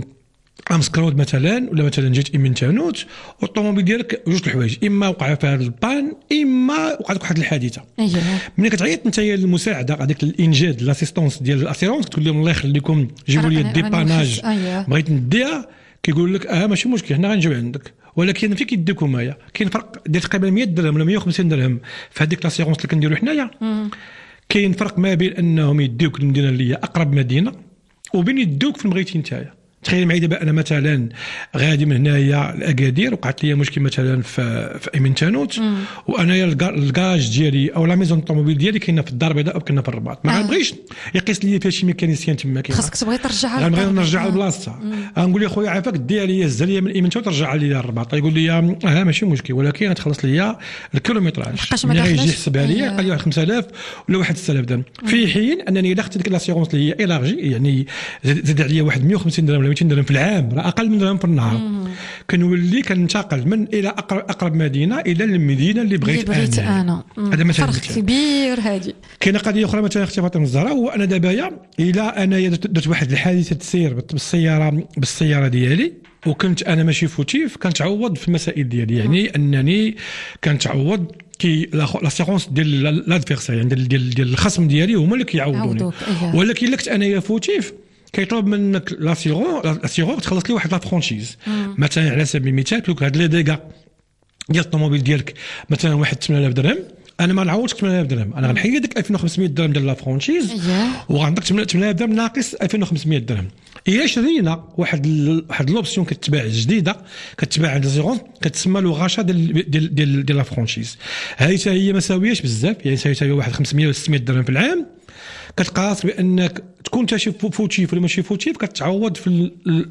امسكرود مثلا ولا مثلا جيت من تانوت، والطوموبيل ديالك جوج الحوايج، اما وقع فيها البان اما وقعت واحد الحادثه. ملي كتعيط انت للمساعده هذيك الانجاد لاسيستونس ديال الاسيرونس، كتقول لهم الله يخليكم جيبوا لي الديباناج بغيت نديها، كيقول لك ماشي مشكل حنا غنجيو عندك، ولكن فين كيديكم هيا كاين فرق ديال تقريبا 100 درهم ولا 150 درهم في هذيك لاسيرونس اللي كنديروا حنايا. كاين فرق ما بين انهم يديوك المدينه اللي هي اقرب مدينه وبين يدوك في بغيتي نتايا. تخيل معايا دابا انا مثلا غادي من هنايا لاكادير، وقعت لي مشكل مثلا في ايمن تانوت، وانايا الكاج ديالي او لا ميزون الطوموبيل ديالي كاينه في الدار البيضاء او كاينه في الرباط، ما غنبغيش يقيس لي فيها شي ميكانيسيان تما، خاصك تبغي ترجعها، غنبغي نرجعها لبلاصتها، غنقول لي خويا عافاك ديها لي الزا لي من ايمن تانوت ترجعها لي للرباط، يقول لي ماشي مشكل، ولكن غتخلص لي الكيلومتراج ملي غيجي يحسبها لي قال لي 5000 ولا واحد 6000 درهم، في حين انني الا خدت ديك لاسيغونس اللي هي ايلارجي يعني زاد عليا واحد 150 درهم ولا 200 درهم في العام، اقل من درهم في النهار، كنولي كننتقل من الى اقرب مدينه الى المدينه اللي بغيت انا. هذا مثلا فرق كبير. هذه كاينه قضيه اخرى مثلا اختي فاطمه الزهراء، هو انا دابا الى انا درت واحد الحادثه سير بالسياره ديالي، وكنت انا ماشي فوتيف، كنتعوض في المسائل ديالي، يعني انني كنتعوض كي لاسيغونس ديال لادفيرسير يعني ديال الخصم ديالي هما اللي كيعوضوني، ولكن الا كنت انايا فوتيف كيطلب منك لاسيغور تخلص لي واحد لا فرانشيز مثلا على سبيل المثال كيقول لك هاد لي ديغا ديال الطوموبيل ديالك مثلا واحد 8000 درهم انا ما نعوضش 8000 درهم انا غنحيد ديك 2500 درهم ديال لا فرانشيز وغنعطيك 8000 درهم ناقص 2500 درهم. الا شرينا واحد لوبسيون كتباع جديده كتباع عند الزيرون كتسمى لو غاشا ديال لا فرانشيز. هي ما ساوياش بزاف يعني ساوي واحد 500 ولا 600 درهم في العام. كتقاس بانك تكون انت شي فوتيف ولا ماشي فوتيف كتعوض في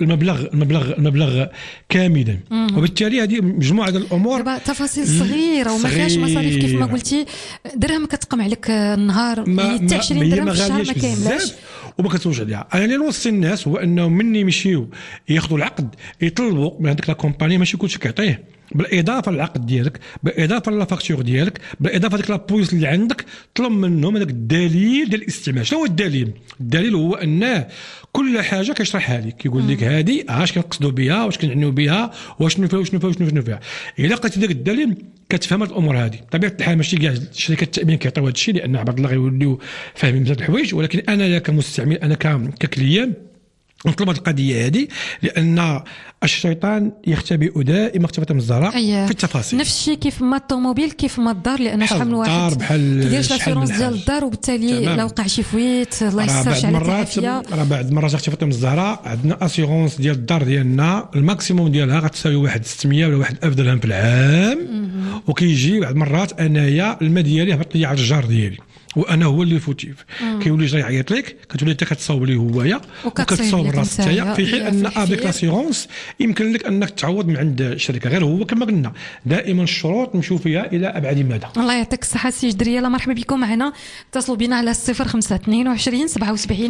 المبلغ كاملا. وبالتالي هذه مجموعه ديال الامور دابا تفاصيل صغيره وما فيهاش مصاريف كيف ما قلتي درهم كتقم عليك النهار حتى 20 درهم في الشهر ما كاينلاش وما كتوجد عليها. انا اللي نوصي الناس هو انهم مني يمشيو ياخذوا العقد يطلبوا من هذيك لا كومباني ماشي كلشي كيعطيه بالاضافه للعقد ديالك بالاضافه لا فاكتور ديالك بالاضافه لديك لابويس اللي عندك طلب منهم هذاك الدليل ديال الاستعمال. شنو هو الدليل؟ الدليل هو ان كل حاجه كيشرحها لك كيقول لك هذه اش كنقصدوا بها واش كنعنيو بها وشنو فيها. الا لقيتي داك الدليل كتفهم هاد الامور هذه. طبيعه الحال ماشي كاع شركات التامين كيعطيو هذا الشيء لان بعض الله غيوليو فاهمين بزاف الحوايج ولكن انا كمستعمل انا ككليان نطلب هذه القضيه هذه لان الشيطان يختبئ دائما اختباء الزهراء في التفاصيل. نفس الشيء كيف ما الطوموبيل كيف ما الدار لان شحال من واحد كيدير لاسيرونس ديال الدار وبالتالي لا وقع شي فويت الله يستر شي العافيه. راه بعد مرات اختي فاطمه الزهراء عندنا اسيرونس ديال الدار ديالنا الماكسيموم ديالها غتساوي واحد 600 ولا واحد 1000 درهم في العام. وكيجي بعض المرات انايا الماء ديالي هبط لي على الجار ديالي وانا هو اللي فوتيف كيولي جاي يعيط لك كتولي انت كتصاوب ليه هويا وكتصاوب راسك نتايا في حين ان افيك لاسيرونس يمكن لك انك تعوض من عند الشركه. غير هو كما قلنا دائما الشروط نمشيو فيها الى ابعد مدى. الله يعطيك الصحه سي جدريه. مرحبا بكم معنا اتصلوا بنا على 0522 77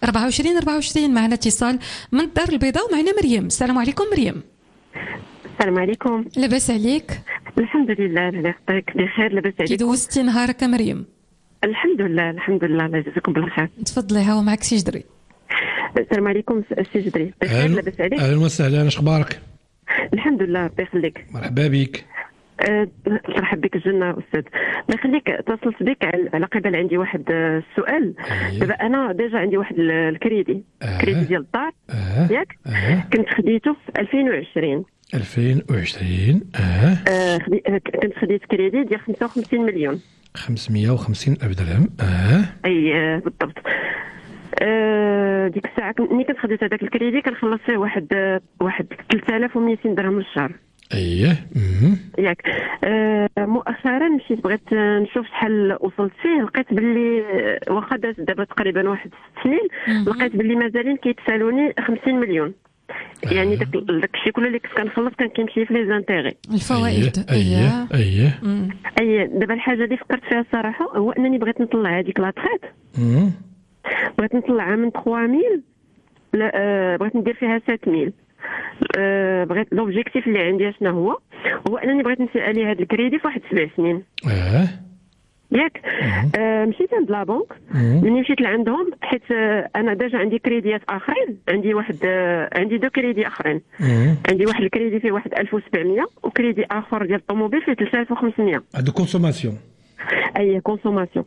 24 معنا اتصال من الدار البيضاء ومعنا مريم. السلام عليكم مريم. السلام عليكم. لاباس عليك؟ الحمد لله الله يحفظك بخير. لاباس عليك؟ كي دوزتي نهارك مريم؟ الحمد لله الله يجزيكم بالخير. تفضلي ها معك سي جدري. السلام عليكم سي جدري. بخير لاباس عليك؟ اهلا وسهلا اش اخبارك؟ الحمد لله ربي يخليك. مرحبا بك. مرحبا بك الجنه استاذ. الله يخليك اتصلت بك على قبل عندي واحد السؤال. دابا انا ديجا عندي واحد الكريدي ديال الدار ياك كنت خديته في 2020 كنت خديت كريدي ديال 55 مليون 550 ألف درهم. اي بالضبط. ديك الساعه ملي كنت خديت هذاك الكريدي كنخلص فيه واحد 3200 درهم للشهر. اييه ياك. مؤخرا مشيت بغيت نشوف شحال وصلت فيه لقيت باللي واخا دابا تقريبا واحد 6 سنين لقيت باللي مازالين كيتسالوني 50 مليون. يعني داك الشيء كله اللي كنت كنخلص كان كيمشي في لي زانتيغي الفوائد. اييه دابا الحاجه اللي فكرت فيها الصراحه هو انني بغيت نطلع هذيك لاطريت بغيت نطلعها من 3000 بغيت ندير فيها 7000. بغيت لوبجيكتيف اللي عندي شنو هو انني بغيت نسالي هذا الكريدي في واحد 7 سنين ياك. مشيت عند لا بنك ملي مشيت لعندهم حيت انا ديجا عندي كريديات اخرين عندي دو كريدي اخرين. عندي واحد الكريدي فيه واحد 1700 وكريدي اخر ديال الطوموبيل فيه 3500. هذا كونسوماسيون. اي كونسوماسيون.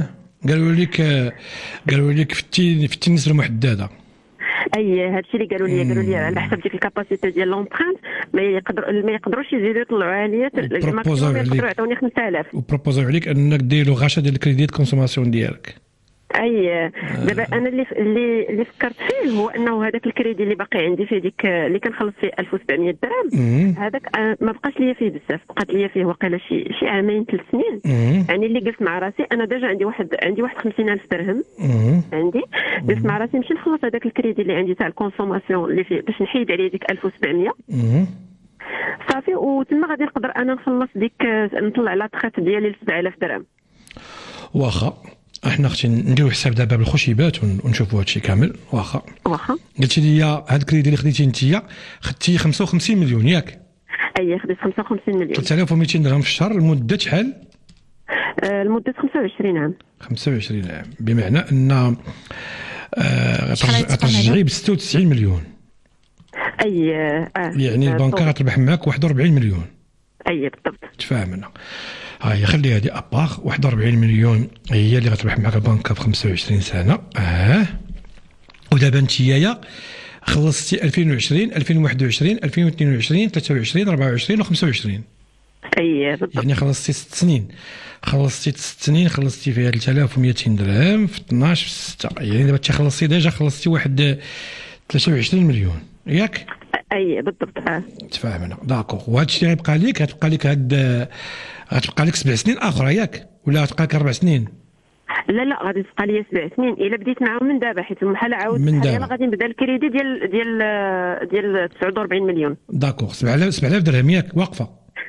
قالوا لك في النسبه المحدده. اي هادشي اللي قالوا لي على حسب ديك الكاباسيتي ديال لومبرانت ما يقدروش يزيدوا يطلعوا عليا الماكسيموم يقدروا يعطوني 5000 وبروبوزاو عليك انك ديروا غاشا ديال الكريديت كونسوماسيون ديالك. اي دابا انا اللي فكرت فيه هو انه هذاك الكريدي اللي باقي عندي فيه ديك اللي كنخلص فيه 1700 درهم هذاك ما بقاش ليا فيه بزاف. بقات ليا فيه واقيلا شي عامين 3 سنين. يعني اللي قلت مع راسي انا ديجا عندي واحد 50000 درهم عندي قلت مع راسي نمشي نخلص هذاك الكريدي اللي عندي تاع الكونسوماسيون اللي فيه باش نحيد عليه ديك 1700 صافي وتما غادي نقدر انا نخلص ديك نطلع لا تخيط ديالي ل 7000 درهم. واخا احنا اختي نديرو حساب دابا بالخشيبات ونشوفوا هادشي كامل. واخا قلتي لي هاد الكريدي اللي خديتي انت خدتي 55 مليون ياك؟ اي خديت 55 مليون 3200 درهم في الشهر لمده شحال؟ لمده 25 عام. 25 عام بمعنى ان ترجعي ب 96 مليون. اي يعني البنكه غتربح معاك 41 مليون. اي بالضبط. تفاهمنا. هاي خلي هذه اباغ 41 مليون هي اللي غتربح معك البنكه في 25 سنه. و ودابا انتيا خلصتي 2020 2021 2022 23 24 و25. اي بالضبط. يعني خلصتي 6 سنين. خلصتي 6 سنين خلصتي فيها 3200 درهم في 12 في 6. يعني دابا تخلصتي ديجا خلصتي واحد 23 مليون ياك؟ اي بالضبط. تفاهمنا داكوغ. وهذا الشيء غيبقى لك غتبقى لك 7 سنين اخرى ياك ولا غتبقى لك 4 سنين؟ لا غادي تبقى لي 7 سنين الا بديت معاهم من دابا حيت بحال عاود حاليا غادي نبدا الكريدي ديال 49 مليون. داكوغ. 7000 درهم ياك واقفه؟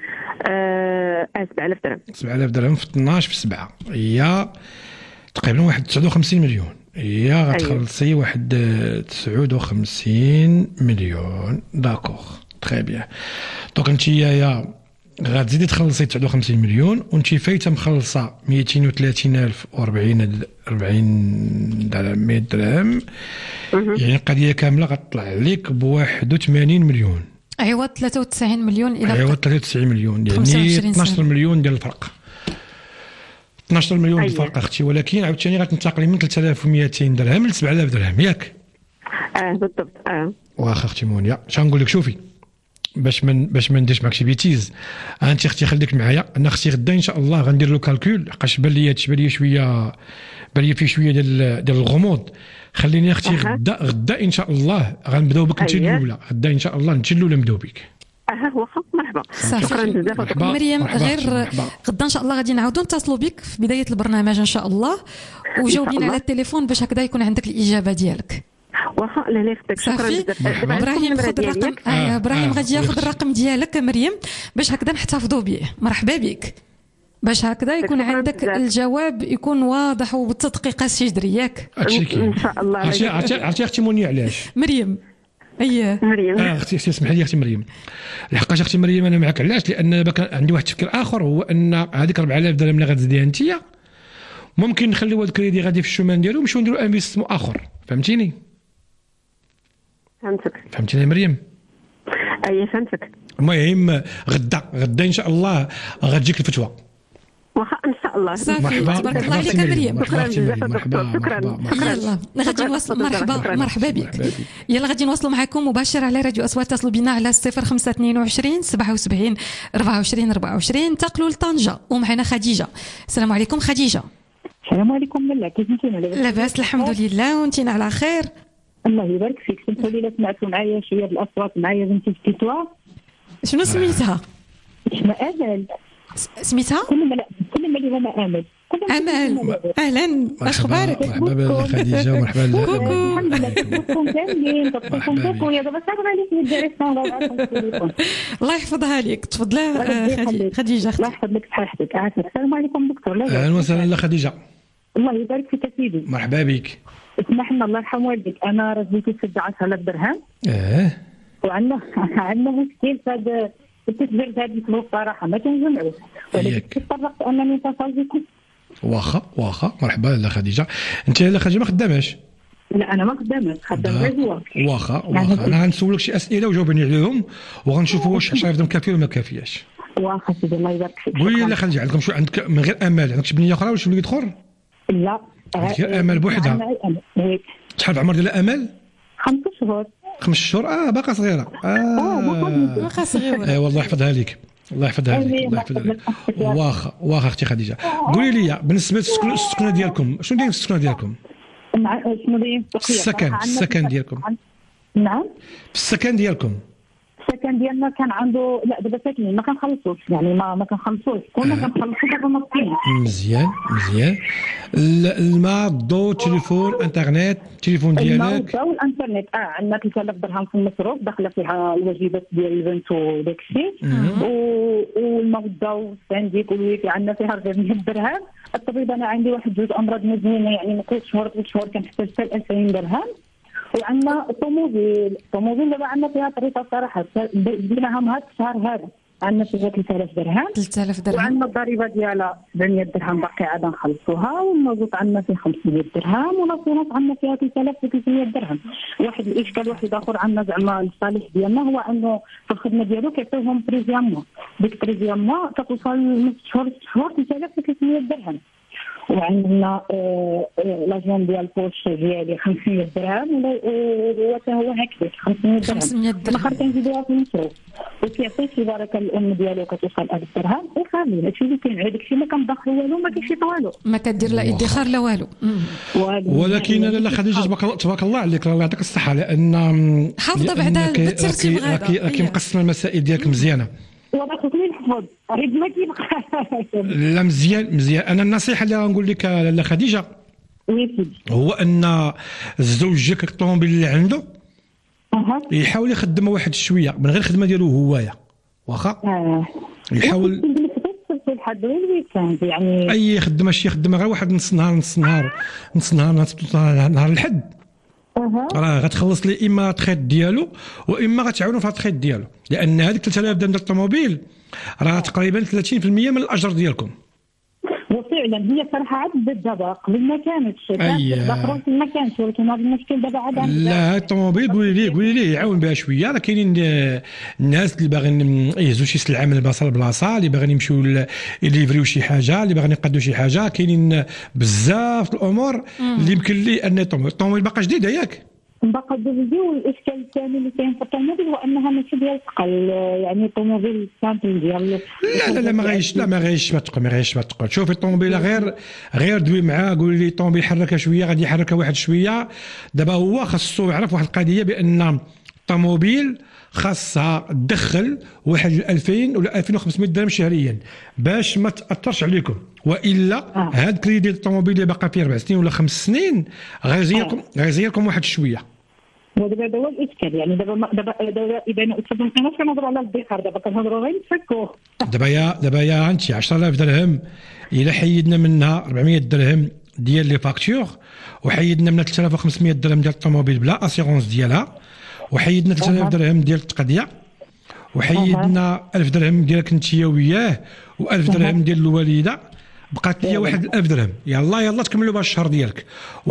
7000 درهم. 7000 درهم في 12 في 7 هي تقريبا واحد 59 مليون. هي غتخلصي واحد 59 مليون. داكوغ تري بيان. دونك انتيا غتزيدي تخلصي 59 مليون وانتي فايته مخلصه 230,000 و 40 درهم. يعني القضيه كامله غتطلع لك ب 81 مليون. عوض 93 مليون الى عوض 93 مليون يعني 12 مليون ديال الفرق. 12 مليون ديال الفرق اختي. ولكن عاوتاني غتنتقلي من 3200 درهم ل 7000 درهم ياك؟ بالضبط. واخا اختي مونيا شنقول لك شوفي باش ما نديرش معك شي بيتيز. انت اختي خليك معايا. انا اختي غدا ان شاء الله غندير له كالكول لحقاش بان لي شويه فيه شويه ديال الغموض. خليني اختي غدا ان شاء الله غنبداو بك انت الاولى. غدا ان شاء الله انت الاولى نبداو بك. واخا مرحبا. شكرا بزاف مريم. غير غدا ان شاء الله غادي نعاودوا نتصلوا بك في بدايه البرنامج ان شاء الله وجاوبينا على التليفون باش هكذا يكون عندك الاجابه ديالك. واخا لا يخدك. شكرا بزاف. ابراهيم خذ الرقم. ابراهيم غادي ياخذ الرقم ديالك مريم باش هكذا نحتفظوا به. مرحبا بك. باش هكذا يكون عندك الجواب يكون واضح وبالتدقيق الشجري ياك؟ ان شاء الله. عرفتي اختي مونيا علاش؟ مريم. اييه مريم. اختي اسمحي لي اختي مريم. لحقاش اختي مريم انا معك علاش؟ لان كان عندي واحد التفكير اخر هو ان هذيك 4000 درهم اللي غتزيديها انت ممكن نخليو هذا الكريدي غادي في الشومان ديالو ونمشيو نديرو انفيستمون اخر. فهمتيني؟ فهمتيني مريم؟ اي فهمتك. المهم غدا ان شاء الله غتجيك الفتوى. واخا ان شاء الله. مرحبا. تبارك الله عليك مريم. شكرا بزاف. شكرا. يلا غادي نواصلوا. مرحبا بك. يلا غادي نواصلوا معكم مباشر على راديو اصوات. اتصلوا بنا على 0522 77 24 24. انتقلوا لطنجة ومعنا خديجة. السلام عليكم خديجة. السلام عليكم ملا. كيف انتم؟ لاباس الحمد لله وانتينا على خير. الله يبارك فيك. سمحوا لي سمعتوا معايا شويه الاصوات معايا بنتي في التيتوار. شنو سميتها؟ اسمها امل. سميتها؟ كل ما اللي هما امل. امل اهلا. اش اخبارك؟ مرحبا خديجه. مرحبا. كوكو. الحمد لله. كيفكم كاملين؟ كيفكم كوكو؟ يا دابا صافي عليك الدرس. الله يحفظها لك. تفضلي خديجه. الله يحفظ لك صحتك. السلام عليكم دكتور. اهلا وسهلا خديجه. الله يبارك فيك سيدي. مرحبا بك. اسمح لنا الله يرحم والديك. انا رزقتي في 10000 درهم. وعندنا مشكل في هذا التسجيل هذه الفلوس صراحه ما كنجمعوش. ولكن اضطريت انني نتصل بكم. واخا مرحبا لا خديجه. انت لا خديجه ما خداماش؟ لا انا ما خدامش. خدام غير واخا انا غنسولك شي اسئله وجاوبني عليهم وغنشوفوا واش 10 درهم كافيه ولا ما كافياش. واخا سيدي الله يبارك فيك. قولي لا خديجه عندكم شو عندك من غير امل؟ عندك شي بنيه اخرى ولا شي وليد اخر؟ لا غير امل بوحدها. شحال العمر ديال امل؟ 5 شهور. 5 شهور. باقا صغيره. باقا صغيره. اي والله يحفظها لك. الله يحفظها لك. واخا اختي خديجه. قولي لي بالنسبه للسكنه ديالكم شنو داير السكنه ديالكم؟ شنو داير السكن ديالكم؟ نعم السكن ديالكم. السكن ديالنا كان عنده لا دابا ساكنين ما كنخلصوش يعني ما كنخلصوش. كنا كنخلصوا دابا نصين. مزيان. الماء الضوء التليفون انترنت التليفون ديالك؟ الماء والانترنت عندنا 3000 درهم في المصروف داخله فيها الواجبات ديال البنت وداك الشيء. والماء والضوء والسانديك والويفي عندنا فيها 400 درهم. الطبيب انا عندي واحد 2 امراض مزمنه يعني كل شهور كنحتاج حتى 2000 درهم. وعندنا الطوموبيل دابا عندنا فيها طريقه صراحه بديناها من هذا الشهر هذا عندنا فيها 3000 درهم. وعندنا الضريبه ديالها 700 درهم باقي عاد نخلصوها. والمازوت عندنا فيه 500 درهم. والاسيرات عندنا فيها 3300 درهم. واحد الاشكال واحد اخر عندنا زعما الصالح ديالنا هو انه في الخدمه ديالو كيعطيوهم بريزيامون. ديك بريزيامون كتوصل من شهور 3300 درهم. وعندنا لاجون ديال البوش ديالي 500 درهم وحتى هو هكذا 500 درهم الاخر كنزيدوها في المصروف وكيعطي شي بركه الام ديالو كتوصل 1000 درهم وخامل هادشي اللي كاين هذاك الشيء ما كنضخ والو ما كاينش والو ما كدير لا ادخار لا والو. ولكن لا خديجه تبارك الله عليك الله يعطيك الصحه لان حافظه بعدا بالترتيب غادا راكي مقسمه المسائل ديالك مزيانه وما خصني نحفظ غير ما كيبقى. لا مزيان انا النصيحه اللي غنقول لك لاله خديجه هو ان زوجك الطوموبيل اللي عنده يحاول يخدم واحد شويه من غير الخدمه ديالو هوايه واخا يحاول في الحد والويكاند يعني اي خدمه شي خدمه غير واحد نص نهار نهار الحد راه غتخلص لي اما التخيط ديالو واما غتعاونوا في التخيط ديالو لان هذيك 3000 درهم ديال الطوموبيل راه تقريبا 30% من الاجر ديالكم. وفعلا هي صراحه عاد دابا قبل ما كانتش ما كانش ولكن هذا المشكل دابا عاد لا الطوموبيل قولي ليه يعاون بها شويه راه كاينين الناس اللي باغيين يهزوا شي سلعه من البلاصه لبلاصه اللي باغيين يمشيو يليفريو شي حاجه اللي باغيين يقادوا شي حاجه كاينين بزاف الامور اللي يمكن لي ان الطوموبيل باقا جديده ياك باقا جديده. والاشكال الثاني اللي كاين في الطوموبيل هو انها ماشي ديال الثقل يعني الطوموبيل سامبل ديال لا ما غايش ما تقول شوفي الطوموبيل غير دوي معاه قول لي الطوموبيل حركها شويه غادي يحركها واحد شويه. دابا هو خاصو يعرف واحد القضيه بان الطوموبيل خاصها تدخل واحد 2000 ولا 2500 درهم شهريا باش ما تاثرش عليكم والا هاد كريدي الطوموبيل اللي باقي فيه 4 سنين ولا 5 سنين غيزيركم واحد شويه. ودابا هو الاشكال يعني دابا اذا ما كنهضروا على الادخار دابا كنهضروا غير نفكوه. دابا يا انت 10000 درهم الا حيدنا منها 400 درهم ديال لي فاكتور وحيدنا منها 3500 درهم ديال الطوموبيل بلا اسيغونس ديالها وحيدنا 3000 درهم ديال التقضيه وحيدنا 1000 درهم ديالك انت وياه و1000 درهم ديال الوالده بقات لي واحد 1000 درهم. يلا تكملوا باش الشهر ديالك.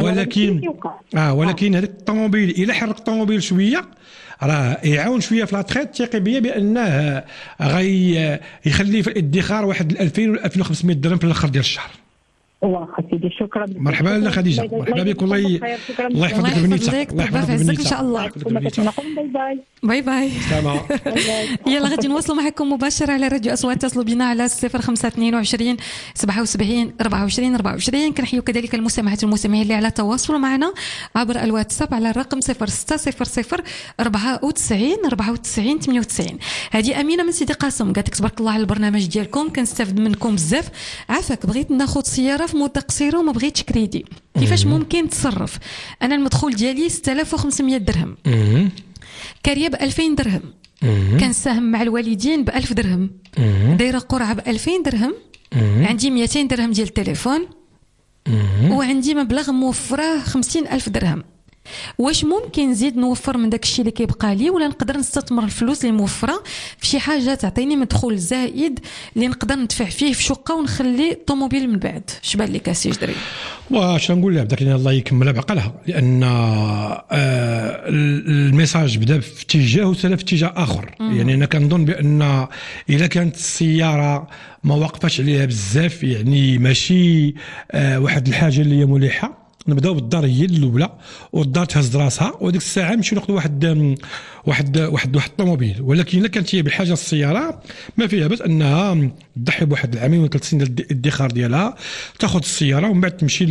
ولكن هذاك الطوموبيل الا حرك الطوموبيل شويه راه يعاون شويه في لاطريت ثقي بيا بانه يخلي في الادخار واحد 2000 ولا 2500 درهم في الاخر ديال الشهر. واخا سيدي شكرا. مرحبا لا خديجه مرحبا بك والله يحفظك بنيتك الله يحفظك ان شاء الله. باي باي يلا غادي نواصلوا معكم مباشره على راديو اصوات. اتصلوا بنا على 0522 77 24 كنحيوا كذلك المستمعات والمستمعين اللي على تواصل معنا عبر الواتساب على الرقم 0600 94 98. هذه امينه من سيدي قاسم قالت لك تبارك الله على البرنامج ديالكم كنستافد منكم بزاف. عافاك بغيت ناخذ سياره في مده قصيره وما بغيتش كريدي كيفاش ممكن تصرف؟ انا المدخول ديالي 6500 درهم كاريه ب 2000 درهم كنساهم مع الوالدين ب 1000 درهم دايره قرعه ب 2000 درهم عندي 200 درهم ديال التليفون وعندي مبلغ موفره 50000 درهم. واش ممكن نزيد نوفر من داك الشيء اللي كيبقى لي ولا نقدر نستثمر الفلوس اللي موفره في شي حاجه تعطيني مدخول زائد اللي نقدر ندفع فيه في شقه ونخلي الطوموبيل من بعد؟ اش بان لك اسي جدري؟ واش نقول لها بداك الله يكملها بعقلها لان الميساج بدا في اتجاه وسال في اتجاه اخر. يعني انا كنظن بان اذا كانت السياره ما وقفاش عليها بزاف يعني ماشي واحد الحاجه اللي هي مليحه نبداو بالدار هي الاولى والدار تهز راسها وديك الساعه نمشيو ناخذ واحد الطوموبيل. ولكن الا كانت هي بحاجه السياره ما فيها باس انها تضحي بواحد العامين ولا 3 سنين ديال الادخار ديالها تاخذ السياره ومن بعد تمشي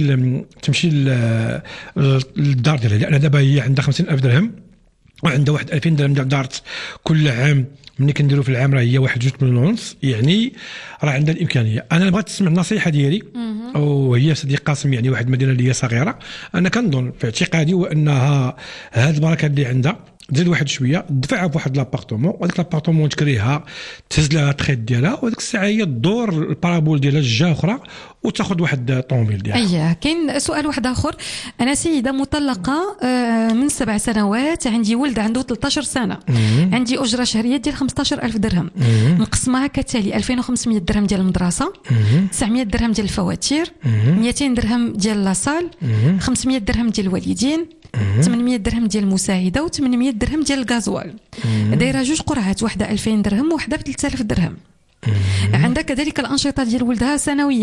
للدار ديالها. لان دابا هي عندها 50000 درهم وعندها واحد 2000 درهم ديال دارت كل عام ملي كنديروا في العام راه هي 1.5 مليون يعني راه عندها الامكانيه. انا بغيت تسمع النصيحه ديالي وهي سيدي قاسم يعني واحد المدينه اللي هي صغيره. انا كنظن في اعتقادي وانها هاد البركه اللي عندها تزيد واحد شويه دفعها بواحد لابارتومون وهذيك لابارتومون تكريها تهز لها التخيط ديالها وهذيك الساعه هي الدور البارابول ديالها الجهه اخرى وتاخذ واحد الطوموبيل ديالها. كاين سؤال واحد اخر. انا سيده مطلقه من 7 سنوات عندي ولد عنده 13 سنه عندي اجره شهريه ديال 15000 درهم مقسمها كتالي 2500 درهم ديال المدرسه 900 درهم ديال الفواتير 200 درهم ديال لاصال 500 درهم ديال الوالدين 800 درهم ديال المساعده و800 درهم ديال الغازوال. دايره 2 قرعات واحده 2000 درهم وواحده ب 3000 درهم. عندها كذلك الانشطه ديال ولدها سنويا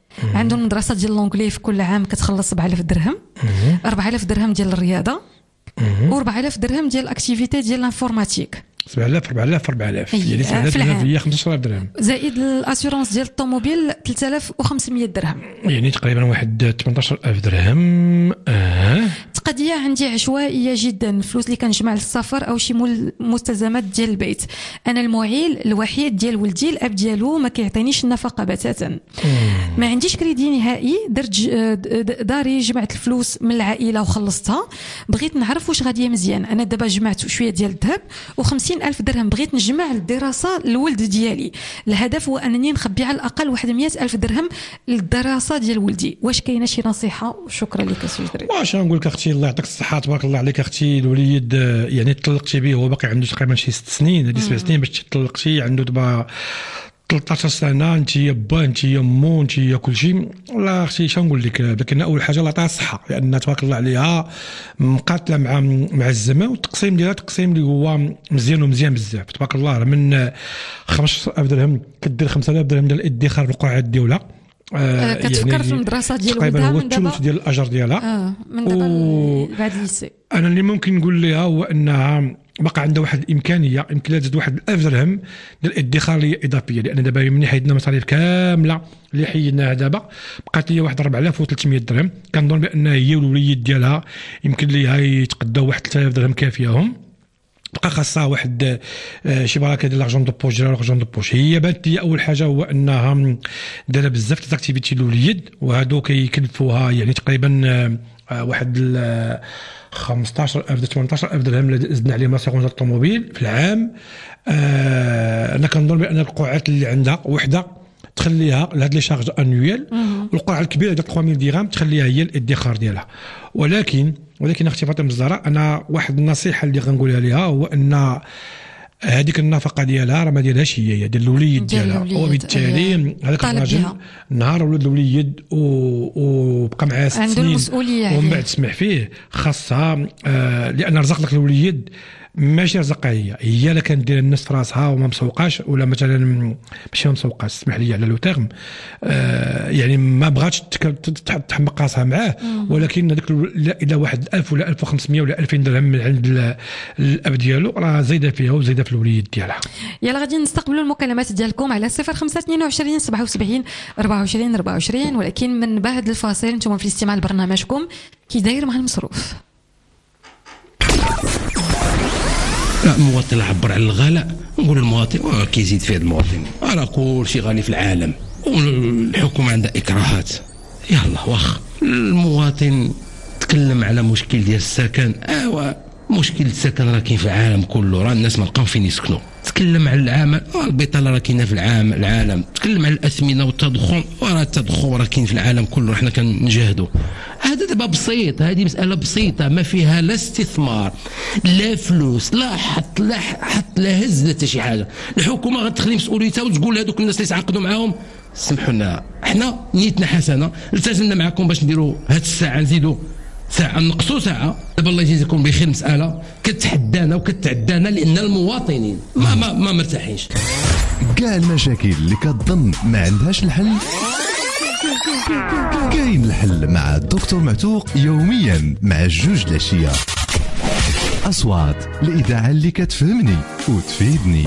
عندهم مدرسه ديال لونجلي في كل عام كتخلص 7000 درهم 4000 درهم ديال الرياضه و4000 درهم ديال الاكتيفيتي ديال الانفورماتيك 7000 4000 يعني 7000 هي 15000 درهم زائد الاسيورونس ديال الطوموبيل 3500 درهم يعني تقريبا واحد 18000 درهم. قضيه عندي عشوائيه جدا. الفلوس اللي كنجمع للسفر او شي مستلزمات ديال البيت. انا المعيل الوحيد ديال ولدي الاب ديالو ما كيعطينيش النفقه بتاتا. ما عنديش كريدي نهائي. درت داري جمعت الفلوس من العائله وخلصتها. بغيت نعرف واش غادي مزيان. انا دابا جمعت شويه ديال الذهب و50,000 درهم بغيت نجمع الدراسه للولد ديالي. الهدف هو انني نخبي على الاقل واحد 100,000 درهم للدراسه ديال ولدي. واش كاينه شي نصيحه؟ شكرا لك سي جدري. واش نقول لك اختي الله يعطيك الصحه تبارك الله عليك اختي. الوليد يعني طلقتي به هو باقي عنده تقريبا شي 6 سنين هذه 7 سنين باش تطلقتي عنده دابا 13 سنه. انت يا با انت يا مو انت يا كل شيء. والله اختي شنو نقول لك لكن اول حاجه الله يعطيها الصحه لان تبارك الله عليها مقاتله مع الزمان والتقسيم ديالها تقسيم اللي هو مزيان ومزيان بزاف تبارك الله. من 15000 درهم كدير 5000 درهم ديال الادخار في القرعه الدوله. كتفكر يعني في المدرسه ديال ولدها من دابا ديال الاجر ديالها من دابا بعد الليسي. انا اللي ممكن نقول لها هو انها بقى عندها واحد الامكانيه يمكن لها تزيد واحد 1000 درهم ديال الادخار الاضافيه لان دابا مني حيدنا مصاريف كامله اللي حيدناها دابا بقات لي واحد 4300 درهم. كنظن بان هي والوليد ديالها يمكن ليها يتقداو واحد 3000 درهم كافياهم. بقى خاصها واحد شي بركه ديال لارجون دو بوش ديال لارجون دو بوش. هي بانت لي اول حاجه هو انها دايره بزاف د الاكتيفيتي للوليد وهادو كيكلفوها يعني تقريبا واحد 15000 18000 درهم زدنا عليهم لاسيغونس الطوموبيل في العام. انا كنظن بان القرعات اللي عندها وحده تخليها لهاد لي شارج انويل والقرعه الكبيره ديال 3000 درهم تخليها هي الادخار ديالها. ولكن اختي فاطمه الزهراء انا واحد النصيحه اللي غنقولها لها هو ان هذيك النفقه ديالها راه ما ديالهاش هي ديال الوليد ديالها وبالتالي هذاك الراجل نهار ولد الوليد وبقى معاه 6 سنين ومن بعد تسمح فيه خاصها لان رزق لك الوليد ماشي رزقها هي لا كانت دير الناس في راسها وما مسوقاش ولا مثلا ماشي ما مسوقاش اسمح لي على لو تيرم يعني ما بغاتش تحمق راسها معاه. ولكن هذاك الا واحد 1000 ولا 1500 ولا 2000 درهم من عند الاب ديالو راه زايده فيها وزايده في الوليد ديالها. يلا غادي نستقبلوا المكالمات ديالكم على 0522 77 24 24. ولكن من بعد الفاصل انتم في الاستماع لبرنامجكم كي داير مع المصروف. المواطن عبر على الغلاء نقول المواطن كيزيد فيه المواطن راه كلشي غالي في العالم والحكومه عندها اكراهات. يلا واخ المواطن تكلم على مشكل ديال السكن. مشكل السكن راه كاين في العالم كله راه الناس ما لقاو فين يسكنوا. تكلم على العمل البطاله راه كاينه في العالم. تكلم على الاثمنه والتضخم وراه التضخم راه كاين في العالم كله حنا كنجاهدوا. هذا دابا بسيط. هذه مساله بسيطه ما فيها لا استثمار لا فلوس لا حط لا هز لا حتى شي حاجه. الحكومه غتخلي مسؤوليتها وتقول لهذوك الناس اللي تعاقدوا معاهم سمحوا لنا حنا نيتنا حسنه التزمنا معكم باش نديروا هاد الساعه نزيدوا ساعه نقصوا ساعه. دابا الله يجزيكم بخير مساله كتحدانا وكتعدانا لان المواطنين ما مرتاحينش. كاع المشاكل اللي كتظن ما عندهاش الحل كاين الحل مع الدكتور معتوق يوميا مع 2 العشيه. اصوات الاذاعه اللي كتفهمني وتفيدني.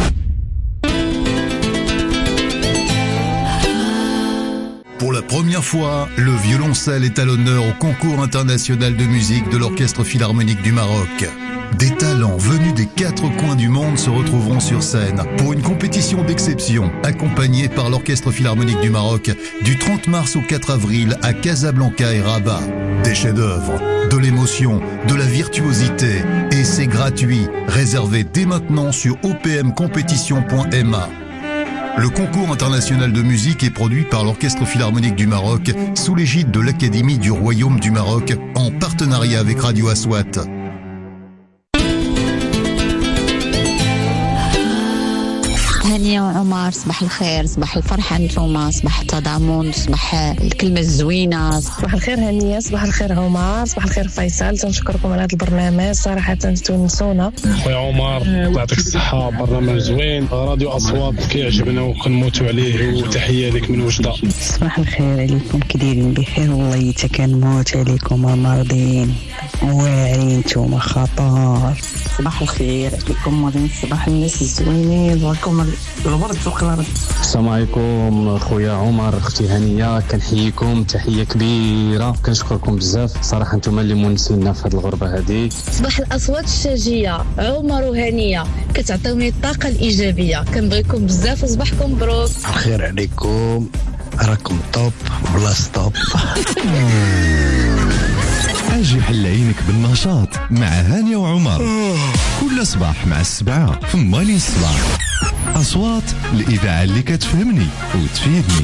Pour la première fois, le violoncelle est à l'honneur au concours international de musique de l'Orchestre Philharmonique du Maroc. Des talents venus des 4 coins du monde se retrouveront sur scène pour une compétition d'exception accompagnée par l'Orchestre Philharmonique du Maroc du 30 mars au 4 avril à Casablanca et Rabat. Des chefs-d'œuvre, de l'émotion, de la virtuosité et c'est gratuit. Réservé dès maintenant sur opmcompetition.ma. Le concours international de musique est produit par l'Orchestre Philharmonique du Maroc sous l'égide de l'Académie du Royaume du Maroc en partenariat avec Radio Aswat. هانية وعمر، صباح الخير، صباح الفرحة نتوما، صباح التضامن، صباح الكلمة الزوينة. صباح الخير هانية، صباح الخير عمر، صباح الخير فيصل. تنشكركم على هذا البرنامج صراحة تونسونا. خويا عمر يعطيك الصحة، برنامج زوين، راديو أصوات كيعجبنا وكنموتوا عليه، وتحية لك من وجدة. صباح الخير عليكم، كي دايرين بخير؟ والله حتى كنموت عليكم مرضين واعرين نتوما خطر. صباح الخير عليكم مريم، صباح الناس الزوينين، ضركم الورد فوق الارض. السلام عليكم خويا عمر، اختي هانيه، كنحييكم تحيه كبيره، كنشكركم بزاف صراحه، نتوما اللي مونسينا في هذه الغربه هذه. صباح الاصوات الشاجيه عمر وهانيه، كتعطيوني الطاقه الايجابيه، كنبغيكم بزاف وصباحكم مبروك. الخير عليكم، راكم طوب بلا ستوب. اجي حل عينك بالنشاط مع هانية وعمر كل صباح مع 7 في مالين الصباح. أصوات الإذاعة اللي كتفهمني وتفيدني.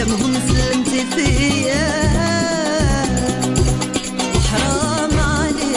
حرام عليك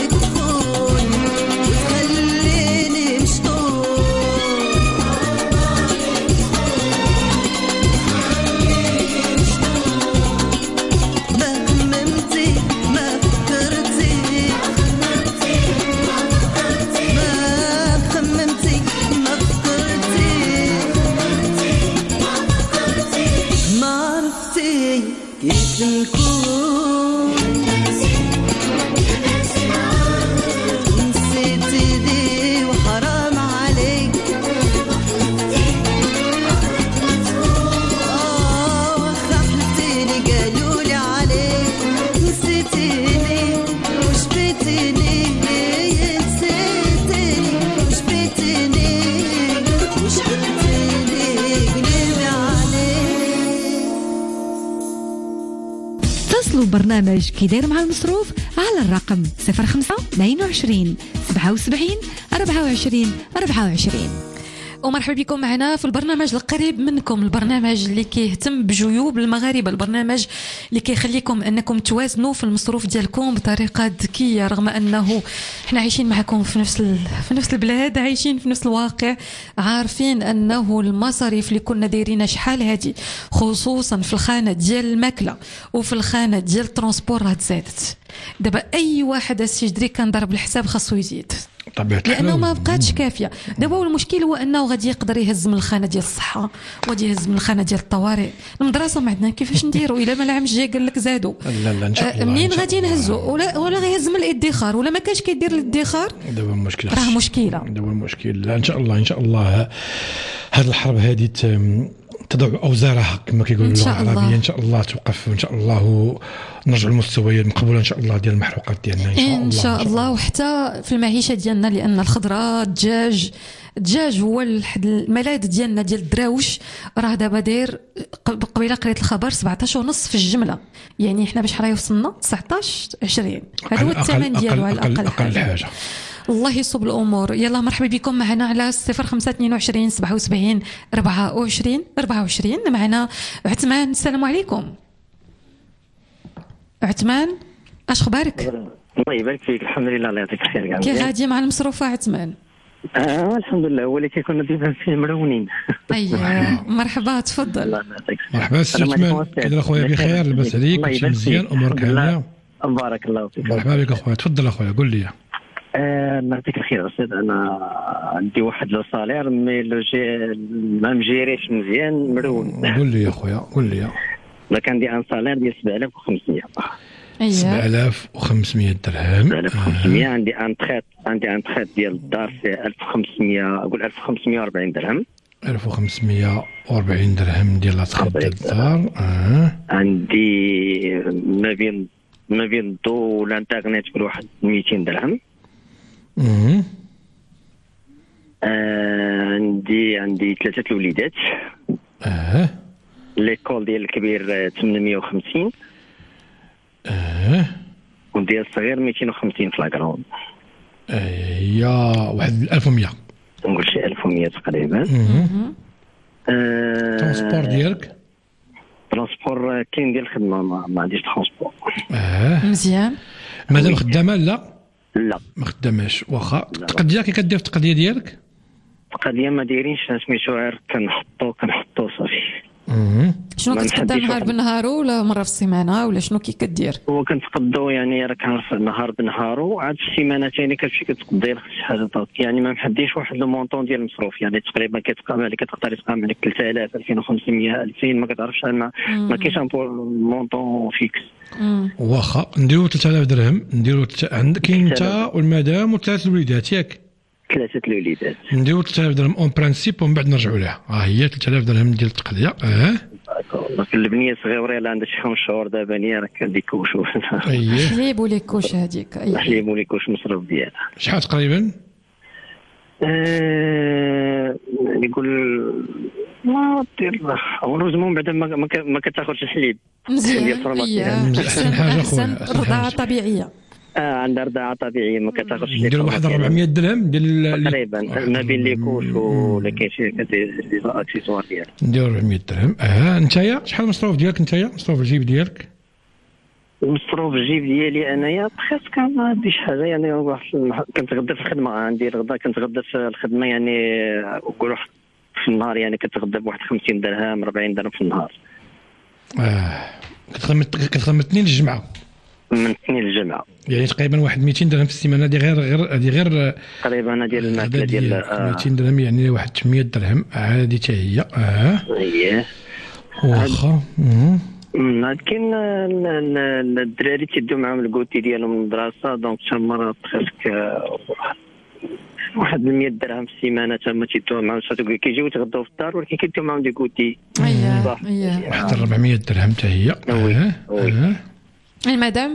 البرنامج كي داير مع المصروف على الرقم 05 22 77 24 24. ومرحبا بكم معنا في البرنامج القريب منكم، البرنامج اللي كيهتم بجيوب المغاربه، البرنامج اللي كيخليكم انكم توازنوا في المصروف ديالكم بطريقه ذكيه، رغم انه احنا عايشين معكم في نفس البلاد، عايشين في نفس الواقع، عارفين انه المصاريف اللي كنا دايرينها شحال هادي، خصوصا في الخانه ديال الماكله وفي الخانه ديال الترونسبور راه تزادت. دابا اي واحد السجدري كان ضرب الحساب خاصو يزيد لانه ما بقاتش كافيه. دابا المشكل هو انه غادي يقدر يهز من الخانه ديال الصحه، وغادي يهز من الخانه ديال الطوارئ، المدرسه ما عندنا كيفاش نديروا الا ما العام الجاي قال لك زادوا. لا ان شاء الله منين غادي نهزوا؟ ولا غيهز من الادخار، ولا ما كاش كيدير الادخار. دابا المشكل راه مشكله. دابا المشكل لا ان شاء الله هذه الحرب هذه تضع اوزارها كما كيقولوا اللغه العربيه، ان شاء الله توقف ان شاء الله، ونرجعوا للمستويات المقبوله ان شاء الله ديال المحروقات ديالنا ان شاء الله. وحتى في المعيشه ديالنا، لان الخضره الدجاج هو الملاذ ديالنا ديال الدراوش، راه دابا داير قبيله قريت الخبر 17.5 في الجمله، يعني احنا باش راه وصلنا 19 20، هذا هو الثمن ديالو على اقل حاجه. الله يصوب الامور. يلا مرحبا بكم معنا على 0522 77 24 24. معنا عثمان. السلام عليكم عثمان، اش اخبارك؟ الله يبارك فيك. الحمد لله، الله يعطيك الخير. كي غادي مع المصروفه عثمان؟ الحمد لله، هو اللي كيكون ديما فيه مرونين. اييه مرحبا، تفضل. مرحبا سي عثمان، كي اخويا بخير؟ لاباس عليك؟ كلشي مزيان؟ امورك هانيه؟ بارك الله فيك. مرحبا بك اخويا، تفضل اخويا قول لي. الله يعطيك الخير استاذ. انا عندي واحد لو صالير مي لو جي ما مجيريش مزيان مرون. قول لي يا اخويا قول لي. انا كان عندي ان صالير ديال 7500. 7500 درهم. 7500. عندي ان تريت ديال الدار في 1500، اقول 1540 درهم. 1540 درهم ديال لا تريت ديال الدار. عندي ما بين الضو والانترنت كل واحد 200 درهم. عندي 3 الوليدات. ليكول ديال الكبير 850. وديال الصغير 250 في لاكراوند. يا واحد 1100 نقول شي 1100 تقريبا. ترونسبور ديالك؟ ترونسبور كاين ديال الخدمه، ما عنديش ترونسبور. مزيان. مادام خدامه؟ لا ما خداماش. واخا التقديه كي كدير التقديه ديالك؟ التقديه ما دايرينش سميتو، غير كنحطو صافي. شنو كتقدر نهار بنهار ولا مره في السيمانه ولا شنو كي كدير؟ هو كنتقدو يعني راه كنعرف نهار بنهارو، عاد في السيمانه ثاني كتمشي كتقدي لك شي حاجه طاط، يعني ما محديش واحد لو مونطون ديال المصروف، يعني تقريبا كتقام عليك، كتقدر يتقام عليك 3000 2500 2000، ما كتعرفش. ما كاينش مونطون فيكس. واخا نديرو 3000 درهم، نديرو كاين انت والمدام وثلاث الوليدات ياك؟ 3 الوليدات. نديرو 3000 درهم اون برانسيب ومن بعد نرجعوا لها. هي 3000 درهم ديال التقديه. البنيه صغيره اللي عندها شي 5 شهور دابا نيه راه كديكوشو. حليب وليكوش هذيك. حليب وليكوش المصروف ديالها شحال تقريبا؟ يقول ما دير هوريزمون بعدا ما كتاخذش الحليب مزيان. احسن حاجه اخويا الرضاعه طبيعيه. عندها رضاعه طبيعيه، ما كتاخذش. نديروا واحد 400 درهم ديال تقريبا ما بين ليكوش ولا كاين شي اكسيسوار ديالها. نديروا 400 درهم. نتايا شحال المصروف ديالك؟ نتايا مصروف الجيب ديالك؟ المصروف الجيب ديالي انايا بريسك ما عنديش حاجه، يعني كنتغدى في الخدمه، عندي الغدا كنتغدى في الخدمه، يعني نقولوا في النهار يعني كنتغدى بواحد 50 درهم 40 درهم في النهار. كتخدم اثنين الجمعه؟ من اثنين الجمعه، يعني تقريبا واحد 200 درهم في السيمانه. هذه غير تقريبا ديال الماكله ديال 200 درهم، يعني واحد 800 درهم. هذه حتى هي. اييه واخا. كاين الدراري تيدو معاهم الكوتي ديالهم من المدرسه، دونك تما بريسك واحد 100 درهم في السيمانه تما تيدو معاهم، كيجيو يتغداو في الدار ولكن كيديو معاهم دي كوتي. واحد 400 درهم حتى هي. المدام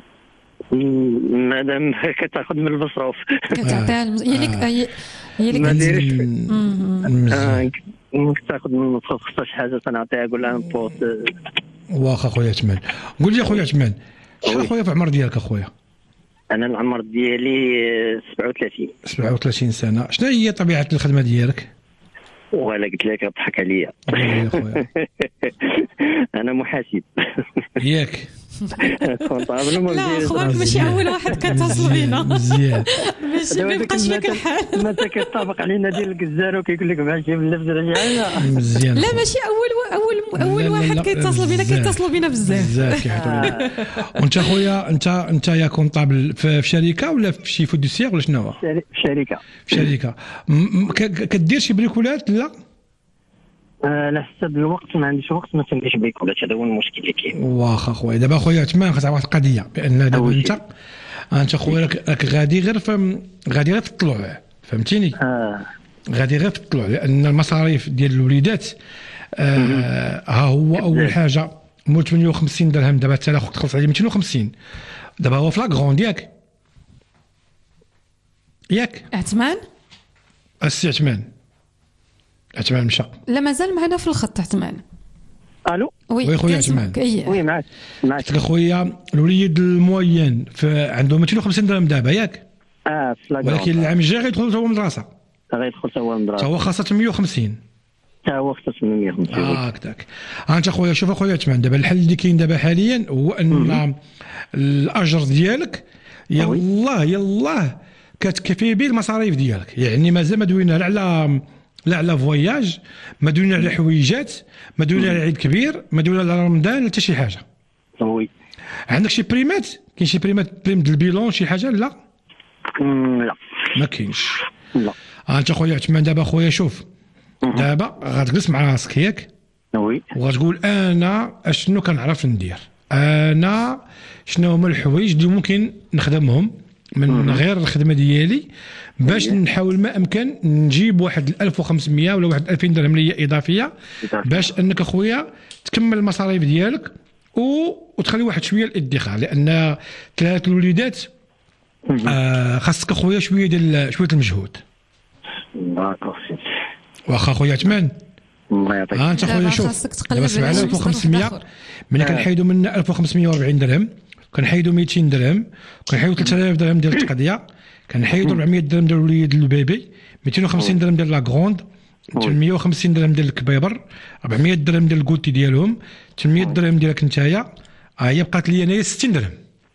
كتاخذ من المصروف، كتعطيها هي اللي كتاخذ من المصروف. خصها شي حاجه تنعطيها، نقول لها نبوط واخا خويا عثمان، قول لي خويا عثمان شحال خويا في العمر ديالك اخويا؟ انا العمر ديالي 37 سنه. شنو هي طبيعه الخدمه ديالك؟ ولا قلت لك اضحك عليا. انا محاسب. ياك لا اخبارك ماشي اول واحد كتصل بينا. مزيان ماشي ما يبقاش لك الحال. متى كيطابق علينا ديال الكزار وكيقول لك ماشي باللفظ راه مزيان. لا ماشي اول واحد كيتصل بينا، كيتصلوا بينا بزاف كيحطوا. وانت خويا انت يا كونطابل في شركه ولا في شي فودوسيير ولا شنو هو؟ في شركه. كدير شي بريكولات؟ لا على حسب الوقت ما عنديش وقت ما تنديش بريكولات، هذا هو المشكل اللي كاين. واخا خويا دابا خويا عثمان خاص واحد القضيه، بان دابا انت خويا راك غادي غير في الطلوع، فهمتيني؟ غادي غير في الطلوع، لان المصاريف ديال الوليدات ها هو اول حاجه مول 58 درهم دابا حتى اخوك تخلص عليه 250. دابا هو في لاكغوند ياك عثمان؟ السي عثمان مشى. لا مازال معنا في الخط عثمان. الو وي خويا عثمان. وي معاك خويا الوليد الموين عنده 250 درهم دابا ياك؟ ولكن العام الجاي غيدخل هو المدرسه. هو خاصه 150. هو خاصه 150. هكذاك. انت خويا شوف خويا عثمان دابا الحل اللي كاين دابا حاليا هو ان الاجر ديالك يلاه كتكفي به المصاريف ديالك، يعني مازال ما دوينا لا على فواياج، ما دوينا على حويجات، ما دوينا على عيد كبير، ما دوينا على رمضان، حتى شي حاجه. وي عندك شي بريمات؟ كاين شي بريم ديال البيلون شي حاجه؟ لا ما كاينش. لا انت خويا عثمان دابا خويا شوف دابا غتجلس مع راسك ياك؟ وي وغتقول انا اشنو كنعرف ندير، انا شنو هما الحوايج اللي ممكن نخدمهم من غير الخدمه ديالي باش نحاول ما امكن نجيب واحد 1500 ولا واحد 2000 درهم ليا اضافيه باش انك اخويا تكمل المصاريف ديالك وتخلي واحد شويه الادخار، لان ثلاث الوليدات خاصك اخويا شويه المجهود. واخا خويا عثمان الله يعطيك. انت خويا شوف دابا 7500 ملي كنحيدوا منا 1540 درهم، كنحيدوا 200 درهم، كنحيدوا 3000 درهم ديال التقضيه، كنحيدوا 400 درهم ديال الوليد البيبي، 250 درهم ديال لاكغوند، 850 درهم ديال الكبيبر، 400 درهم ديال الكوتي ديالهم، 800 درهم ديالك نتايا، هي بقات لي انايا 60 درهم.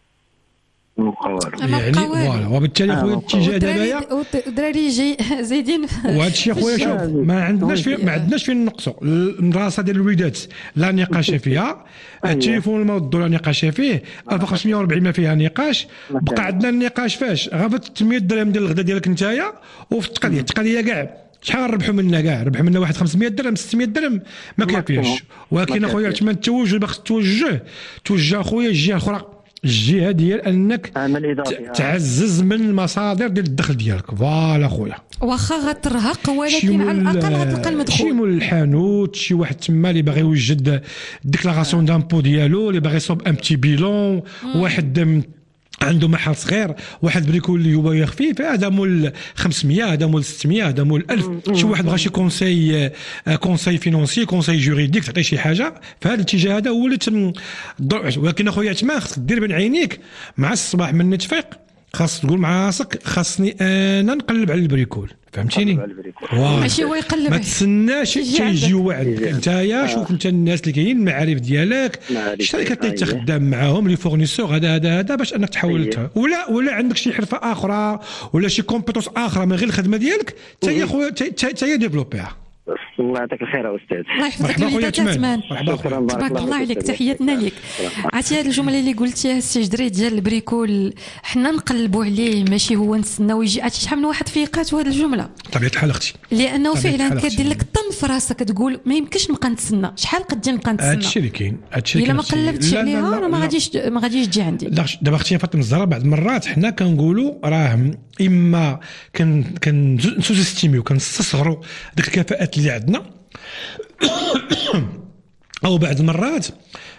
يعني فوالا. وبالتالي خويا الاتجاه دابايا الدراري زايدين وهذا الشيء خويا شوف ما عندناش فين نقصوا. المدرسه ديال الوليدات لا نقاش فيها، التليفون الموضوع لا نقاش فيه، 1540 ما فيها نقاش. بقى عندنا النقاش فاش غير 800 درهم ديال الغدا ديالك نتايا، وفي التقضيه كاع شحال ربحوا منا كاع؟ ربحوا منا واحد 500 درهم 600 درهم ما كافياش. ولكن اخويا عثمان التوجه باغي توجه اخويا الجهه الاخرى، الجهه ديال انك تعزز من المصادر ديال الدخل ديالك. فوالا خويا واخا غترهق ولكن على الاقل غتلقى المدخول. شي مول الحانوت، شي واحد تما اللي باغي يوجد ديكلاراسيون دامبو ديالو، اللي باغي يصوب ان بتي بيلون، واحد عنده محل صغير، واحد بريكول اللي هو خفيف، هذا مول 500، هذا مول 600، هذا مول 1000. شي واحد بغى شي كونساي فينونسي، كونساي جوريديك، تعطيه شي حاجه في هذا الاتجاه هذا هو اللي ولكن اخويا عثمان خصك دير بين عينيك مع الصباح من تفيق، خاص تقول مع راسك خاصني انا نقلب على البريكول، فهمتيني؟ ماشي هو يقلب، ما تسناش تيجي واحد. نتايا شوف انت الناس اللي كاينين المعارف ديالك، الشركات اللي خدام معاهم لي فورنيسور هذا باش انك تحول ولا عندك شي حرفه اخرى ولا شي كومبيتونس اخرى من غير الخدمه ديالك حتى خويا حتى ديفلوبيها. الله يعطيك الخير يا استاذ. الله يحفظك الوليدات عثمان، تبارك الله عليك، تحياتنا ليك. عرفتي هذه الجمله اللي قلتيها السي جدري ديال البريكول حنا نقلبوا عليه ماشي هو نستناو يجي. عرفتي شحال من واحد فيقات هذه الجمله طبيعه الحال اختي، لانه فعلا كدير لك الطن في راسك، تقول ما يمكنش نبقى نتسنى. شحال قد نبقى نتسنى؟ هادشي اللي كاين، الا ما قلبتش عليها راه ما غاديش تجي عندي. دابا اختي فاطمه الزهراء بعض المرات حنا كنقولوا راه اما كنسوزستيميو كنستصغروا ديك الكفاءات اللي عندنا، او بعض المرات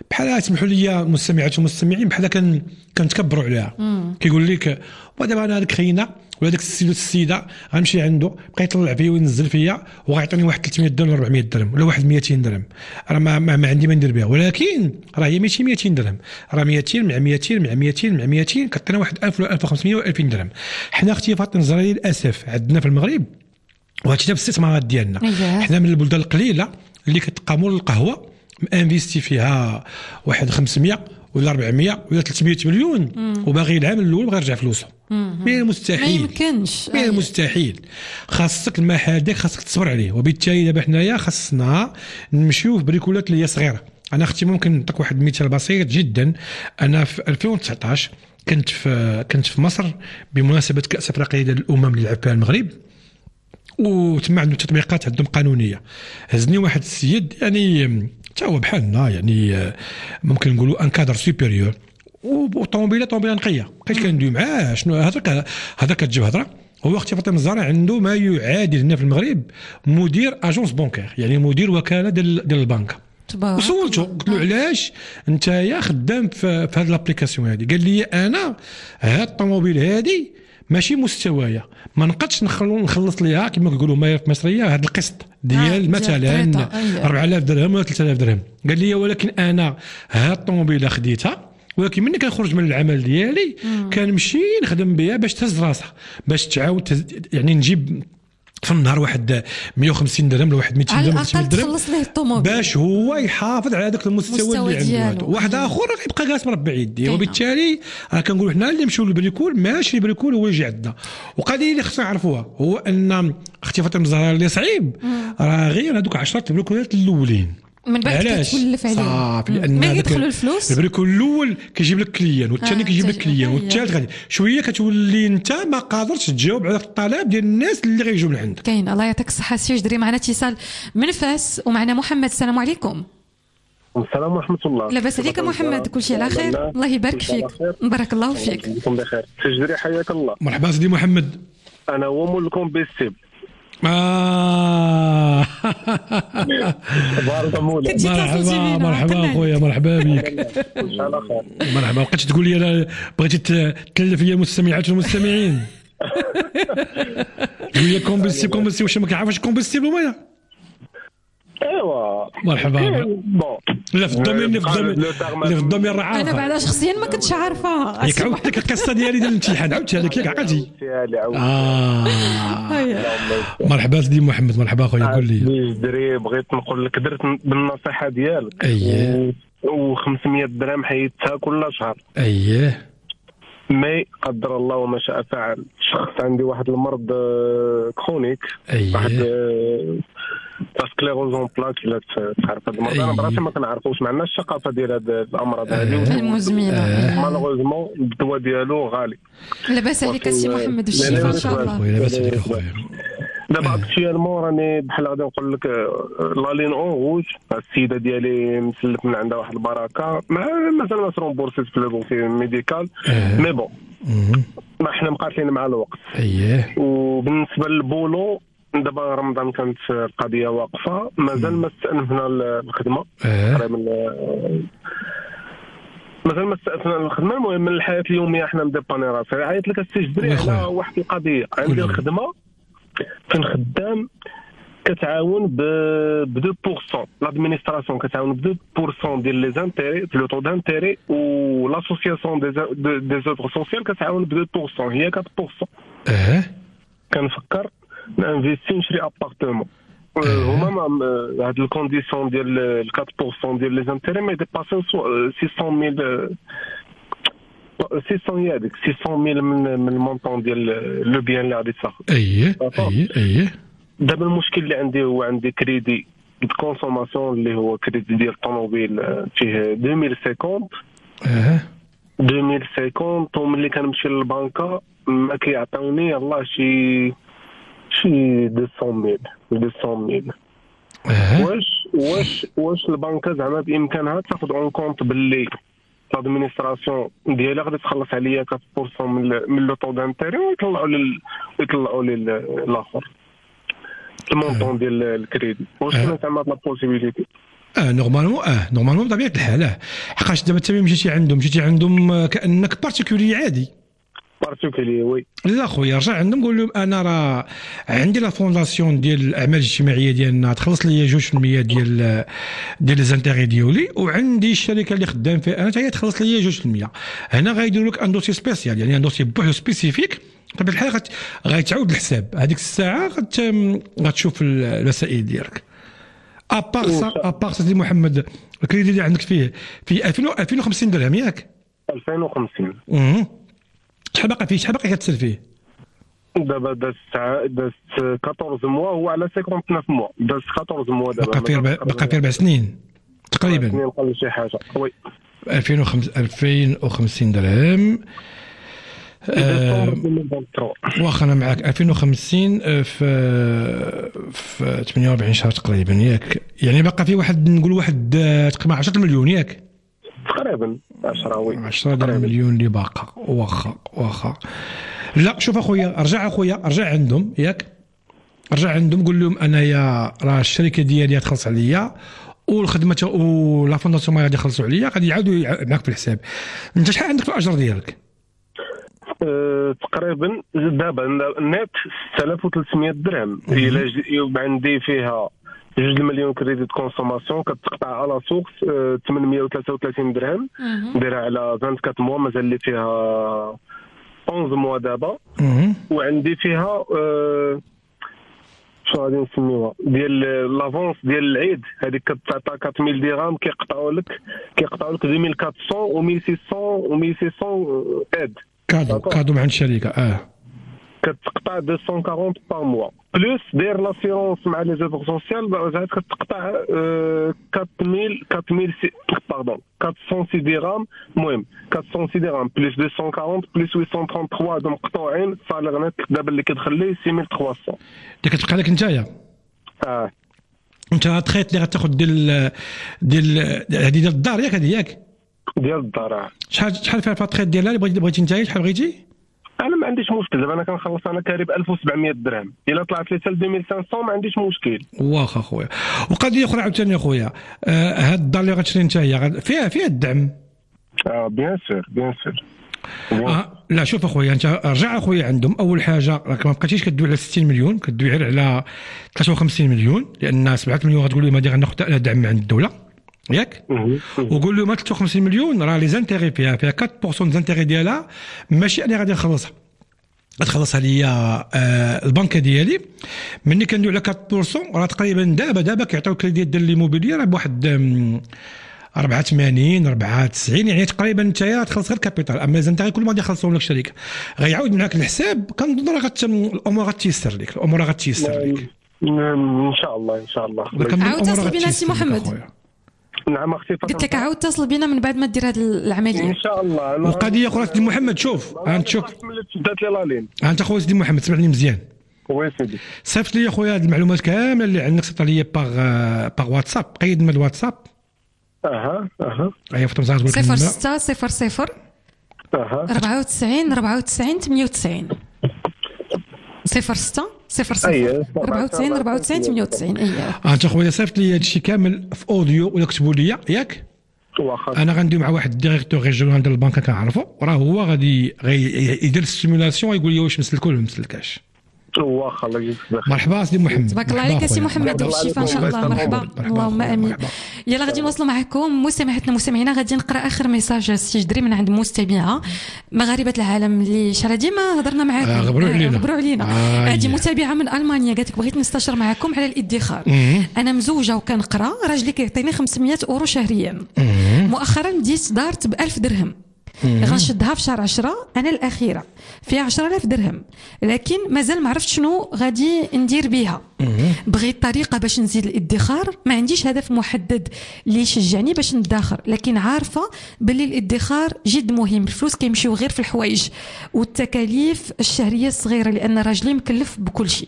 بحال سمحوا لي مستمعات ومستمعين بحال كنتكبروا عليها. كيقول لك ودابا انا هذيك خينا ولا داك السيده غنمشي عنده بقى يطلع فيا وينزل فيا وغيعطيني واحد 300 درهم ولا 400 درهم ولا واحد 200 درهم، راه ما عندي ما ندير بها. ولكن راه هي ماشي 200 درهم، راه 200 مع 200 مع 200 مع 200 كطينا واحد 1000 ولا 1500 ولا 2000 درهم. حنا اختي فاطمه الزهراء للاسف عندنا في المغرب وهادشي في الاستثمارات ديالنا حنا من البلدان القليله اللي كتبقى مول القهوه انفيستي فيها واحد 500 ولا 400 ولا 300 مليون وباغي العام الاول باغي يرجع فلوسه. ما مستحيل، ما يمكنش، ما مستحيل. خاصك المحل ديك خاصك تصبر عليه. وبالتالي دابا حنايا خاصنا نمشيو في بريكولات اللي هي صغيره. انا اختي ممكن نعطيك واحد المثال بسيط جدا. انا في 2019 كنت في مصر بمناسبه كاس افريقيا ديال الامم اللي لعب فيها المغرب، وتم عندهم تطبيقات عندهم قانونيه. هزني واحد السيد يعني تا هو بحالنا يعني ممكن نقولوا ان كادر سوبيريور وطوموبيله نقيه. بقيت كندوي معاه شنو هذا كتجيب هضره. هو اختي فاطمه الزهراء عنده ما يعادل هنا في المغرب مدير اجونس بونكير، يعني مدير وكاله ديال البنك. وسولته قلت له علاش انت يا خدام في هذه الابليكاسيون هذه؟ قال لي انا هاد الطوموبيل هذه ماشي مستوايا، ما نقدش نخلص ليها كما كيقولوا ما في مصريه هذا القسط ديال مثلا 4000 درهم ولا 3000 درهم. قال لي ولكن انا هاد الطوموبيله خديتها، ولكن ملي كنخرج من العمل ديالي كنمشي نخدم بها باش تهز راسها، باش تعاود يعني نجيب في النهار واحد 150 درهم ولا واحد 200 درهم 300 درهم تخلص ليه الطوموبيل باش هو يحافظ على هذاك المستوى اللي عنده. واحد اخر يبقى جالس مربع يديه. وبالتالي كنقولوا حنا اللي نمشيو للبريكول ماشي البريكول هو يجي عندنا. وقضيه اللي خصنا نعرفوها هو ان اختي فاطمه الزهراء اللي صعيب راه غير هذوك 10 البريكولات الاولين من بعد كتولف عليه صافي، لان ما يدخلوا الفلوس. البريكول الاول كيجيب لك كليان والثاني كيجيب لك كليان والثالث غادي شويه كتولي انت ما قادرش تجاوب على الطلب ديال الناس اللي غيجيو من عندك. كاين الله يعطيك الصحه سي جدري. معنا اتصال من فاس ومعنا محمد. السلام عليكم. السلام ورحمه الله. لاباس عليك محمد؟ كلشي على خير؟ الله يبارك فيك. بارك الله فيك. انتم بخير. سي جدري حياك الله. مرحبا سيدي محمد. انا هو مول الكومبيستيبل. مرحبا خويا، مرحبا بك. مرحبا. بقيتي تقول لي انا بغيتي تتلف لي المستمعات والمستمعين. تقول لي كومبيستيبل واش ما كنعرفش كومبيستيبل وما ايوا مرحبا. لا في الدومين في الدومين راه عارفه. انا بعدا شخصيا ما كنتش عارفه. ياك عاودت لك القصه ديالي ديال الامتحان عاودتها لك ياك عقلتي. مرحبا سيدي محمد. مرحبا خويا قول لي. دري بغيت نقول لك درت بالنصيحه ديالك. و500 درهم حيدتها كل شهر. ما قدر الله وما شاء فعل. شخص عندي واحد المرض كرونيك. واحد سكليروز اون بلاك. الا تعرف هذا المرض انا براسي ما كنعرفوش، ما عندناش الثقافه ديال هاد الامراض هذه المزمنه. مالوغوزمون الدواء ديالو غالي. لاباس عليك السي محمد والشفاء ان شاء الله. لاباس عليك خويا. دابا اكشيالمون راني بحال غادي نقول لك لالين اون روج. السيده ديالي مسلف من عندها واحد البركه مازال ما ترومبورسيت في لوغوفي ميديكال مي بون ما حنا مقاتلين مع الوقت. وبالنسبه للبولو دابا رمضان كانت القضيه واقفه، مازال ما استأنفنا الخدمه. مازال ما استأنفنا الخدمه. المهم من الحياه اليوميه حنا مديباني راسي. عيط لك السي جدري على واحد القضيه. عندي الخدمه فين خدام كتعاون ب 2%. لادمينستراسيون كتعاون ب 2% ديال لي زانتيري لو طو دانتيري، و لاسوسياسيون دي زوفر سوسيال كتعاون ب 2%. هي 4%. كنفكر نانفيستي نشري ابارتمون. هما هاد الكونديسيون ديال 4% ديال لي زانتيري ما يديباسيو 600,000 600 هذيك 600,000 من المونطون ديال لو بيان اللي غادي تاخذ. دابا المشكل اللي عندي هو عندي كريدي د كونسوماسيون اللي هو كريدي ديال الطوموبيل فيه 2050. 2050 وملي كنمشي للبنكه ما كيعطيوني يلاه شي 200,000. واش البنكه زعما بامكانها تاخذ اون كونط باللي لادمينستراسيون ديالها غادي تخلص عليا 4% من لو طو دانتيري ويطلعوا لي الاخر المونطون ديال الكريدي. واش كاين زعما لا بوسيبيليتي؟ نورمالمون بطبيعه الحال. حقاش دابا انت مشيتي عندهم كانك بارتيكولي عادي. بارتيكولي وي. لا خويا رجع عندهم قول لهم انا راه عندي لا فونداسيون ديال الاعمال الاجتماعيه ديالنا تخلص لي 2% ديال لي زانتيغي ديالي، وعندي الشركه اللي خدام فيها انا حتى هي تخلص لي 2%. هنا غيديروا لك ان دوسي سبيسيال، يعني ان دوسي بوحدو سبيسيفيك. بطبيعه الحال غيتعاود الحساب هذيك الساعه غتشوف المسائل ديالك. ابار سيدي محمد الكريدي اللي عندك فيه في 2050 درهم ياك؟ 2050. شحال باقي كتسال فيه؟ دابا داز 14 موا، هو على 59 موا، داز 14 موا دابا. باقي في 4 سنين تقريبا. 4 سنين قبل شي حاجه. وي 2050 درهم. واخا انا معاك 2050 في 48 شهر تقريبا ياك؟ يعني باقي في واحد تقريبا 10 مليون ياك؟ تقريبا 10 وي 10 مليون اللي باقا. واخا لا شوف اخويا ارجع عندهم ياك؟ ارجع عندهم قول لهم انايا راه الشركه ديالي تخلص عليا والخدمه ولا فونداسيون غادي يخلصوا عليا، غادي يعاودوا معاك في الحساب. انت شحال عندك في الاجر ديالك؟ تقريبا دابا النت 6300 درهم. الا عندي فيها 2 مليون كريديت كونسوماسيون كتقطع على سوق 833 درهم، نديرها على 24 موا، مازال لي فيها 11 موا دابا. وعندي فيها شنو غادي نسميوها ديال لافونس ديال العيد، هذيك كتعطى 4000 درهم، كيقطعوا لك 2400 و 1600 اد كادو مع الشركه. كتقطع 240 بار موا بلوس داير لاسيرونس مع لي زيفور سوسيال، زعما كتقطع 406 درهم. المهم 406 درهم بلوس 240 بلوس 833 هادو مقطوعين، صالير نت دابا اللي كيدخل لي 6300. اللي كتبقى لك نتايا انت تخيط اللي غتاخذ ديال هذه ديال الدار ياك؟ هذه ياك ديال الدار. شحال فيها التخيط ديالها اللي بغيتي نتايا؟ شحال بغيتي؟ انا ما عنديش مشكل، دابا انا كنخلص انا كاري ب 1700 درهم، الا طلعت لي حتى ل 2500 ما عنديش مشكل. واخا خويا. وقضيه اخرى عاوتاني خويا، هاد الدار اللي غتشري نتايا فيها الدعم؟ بيان سور. لا شوف اخويا، انت رجع اخويا عندهم. اول حاجه راك ما بقيتيش كدوي على 60 مليون، كدوي غير على 53 مليون، لان 7 مليون غتقول لهم هذه غناخذ دعم من عند الدوله ياك؟ وقول لهم 53 مليون راه لي زانتيغي فيها 4% زانتيغي ديالها، ماشي انا غادي نخلصها، غتخلصها ليا البنكه ديالي. مني كندوي على 4% راه تقريبا دابا كيعطيو كريديت ديال ليموبيليير راه بواحد 84 94، يعني تقريبا انت تخلص غير الكابيتال. اما زانتيغي كل ما غادي يخلصوهم لك الشركه غيعاود معاك الحساب. كنظن راه الامور غتيسر لك. ان شاء الله. عاود اتصل بنا سي محمد. نعم اختي فاطمه، قلت لك عاود اتصل بنا من بعد ما دير هذه العمليه ان شاء الله. وقضيه اخرى سيدي محمد، شوف بدات لي لالين. انت خويا سيدي محمد سمعني مزيان. وي سيدي، صيفط لي خويا هذه المعلومات كامله اللي عندك، صيفط لي باغ واتساب. قيد من الواتساب. ايوا فاطمه تقول 06 00 94 98 06 00 94 98. انت خويا صيفط لي هذا الشيء كامل في اوديو ولا كتبوا لي ياك؟ واخا. انا غندوي مع واحد الديريكتور ريجيونال ديال البنكه كنعرفو، راه هو غادي يدير السيمولاسيون ويقول لي واش مسلك ولا ما مسلكاش. واخا الله يجزيك بخير. مرحبا سيدي محمد. تبارك الله عليك سي محمد، بالشفاء ان شاء الله. مرحبا اللهم امين. يلا غادي نوصلوا معكم مستمعينا. غادي نقرا اخر ميساج سي جدري من عند مستمعه مغاربه العالم اللي شحال ديما هضرنا معاكم. غبروا علينا. هذه متابعه من المانيا قالت لك بغيت نستشر معكم على الادخار. انا مزوجه وكنقرا، راجلي كيعطيني 500 اورو شهريا. مؤخرا بديت دارت ب 1000 درهم، غنشدها في شهر 10 انا الاخيره فيها 10000 درهم، لكن مازال ما عرفت شنو غادي ندير بها. بغيت طريقه باش نزيد الادخار، ما عنديش هدف محدد اللي يشجعني باش ندخر، لكن عارفه باللي الادخار جد مهم. الفلوس كيمشيو غير في الحوايج والتكاليف الشهريه الصغيره، لان راجلي مكلف بكل شيء.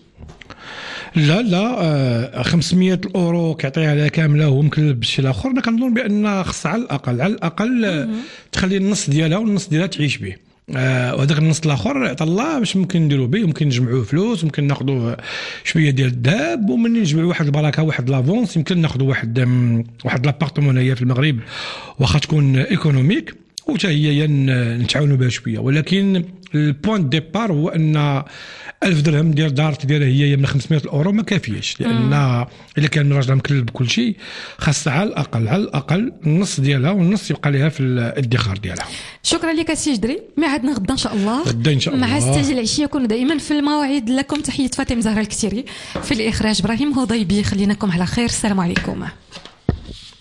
لا 500 اورو كيعطيها لها كامله وهو مكلف بالشيء الاخر. انا كنظن بان خص على الاقل تخلي النص ديالها والنص ديالها تعيش به. وهذاك النص الاخر عطى الله باش ممكن نديروا به، ممكن نجمعوه فلوس، ممكن ناخذوا شويه ديال الذهب، ومن نجمعوا واحد البركه واحد لافونس يمكن ناخذوا واحد لابارتمون هي في المغرب واخا تكون ايكونوميك وتا هي نتعاونوا بها شويه. ولكن البوان ديبار هو ان 1000 درهم ديال دار تديرها هي من 500 اورو ما كافياش، لان الا كان راجل مكلل بكل شيء خاصها على الاقل النص ديالها، والنص يبقى لها في الادخار ديالها. شكرا لك سي جدري، ميعادنا غدا ان شاء الله. غدا ان شاء الله مع ستاج العشيه كونوا دائما في المواعيد. لكم تحيه فاطمه زهراء الكتيري، في الاخراج ابراهيم هضيبي. خليناكم على خير، السلام عليكم.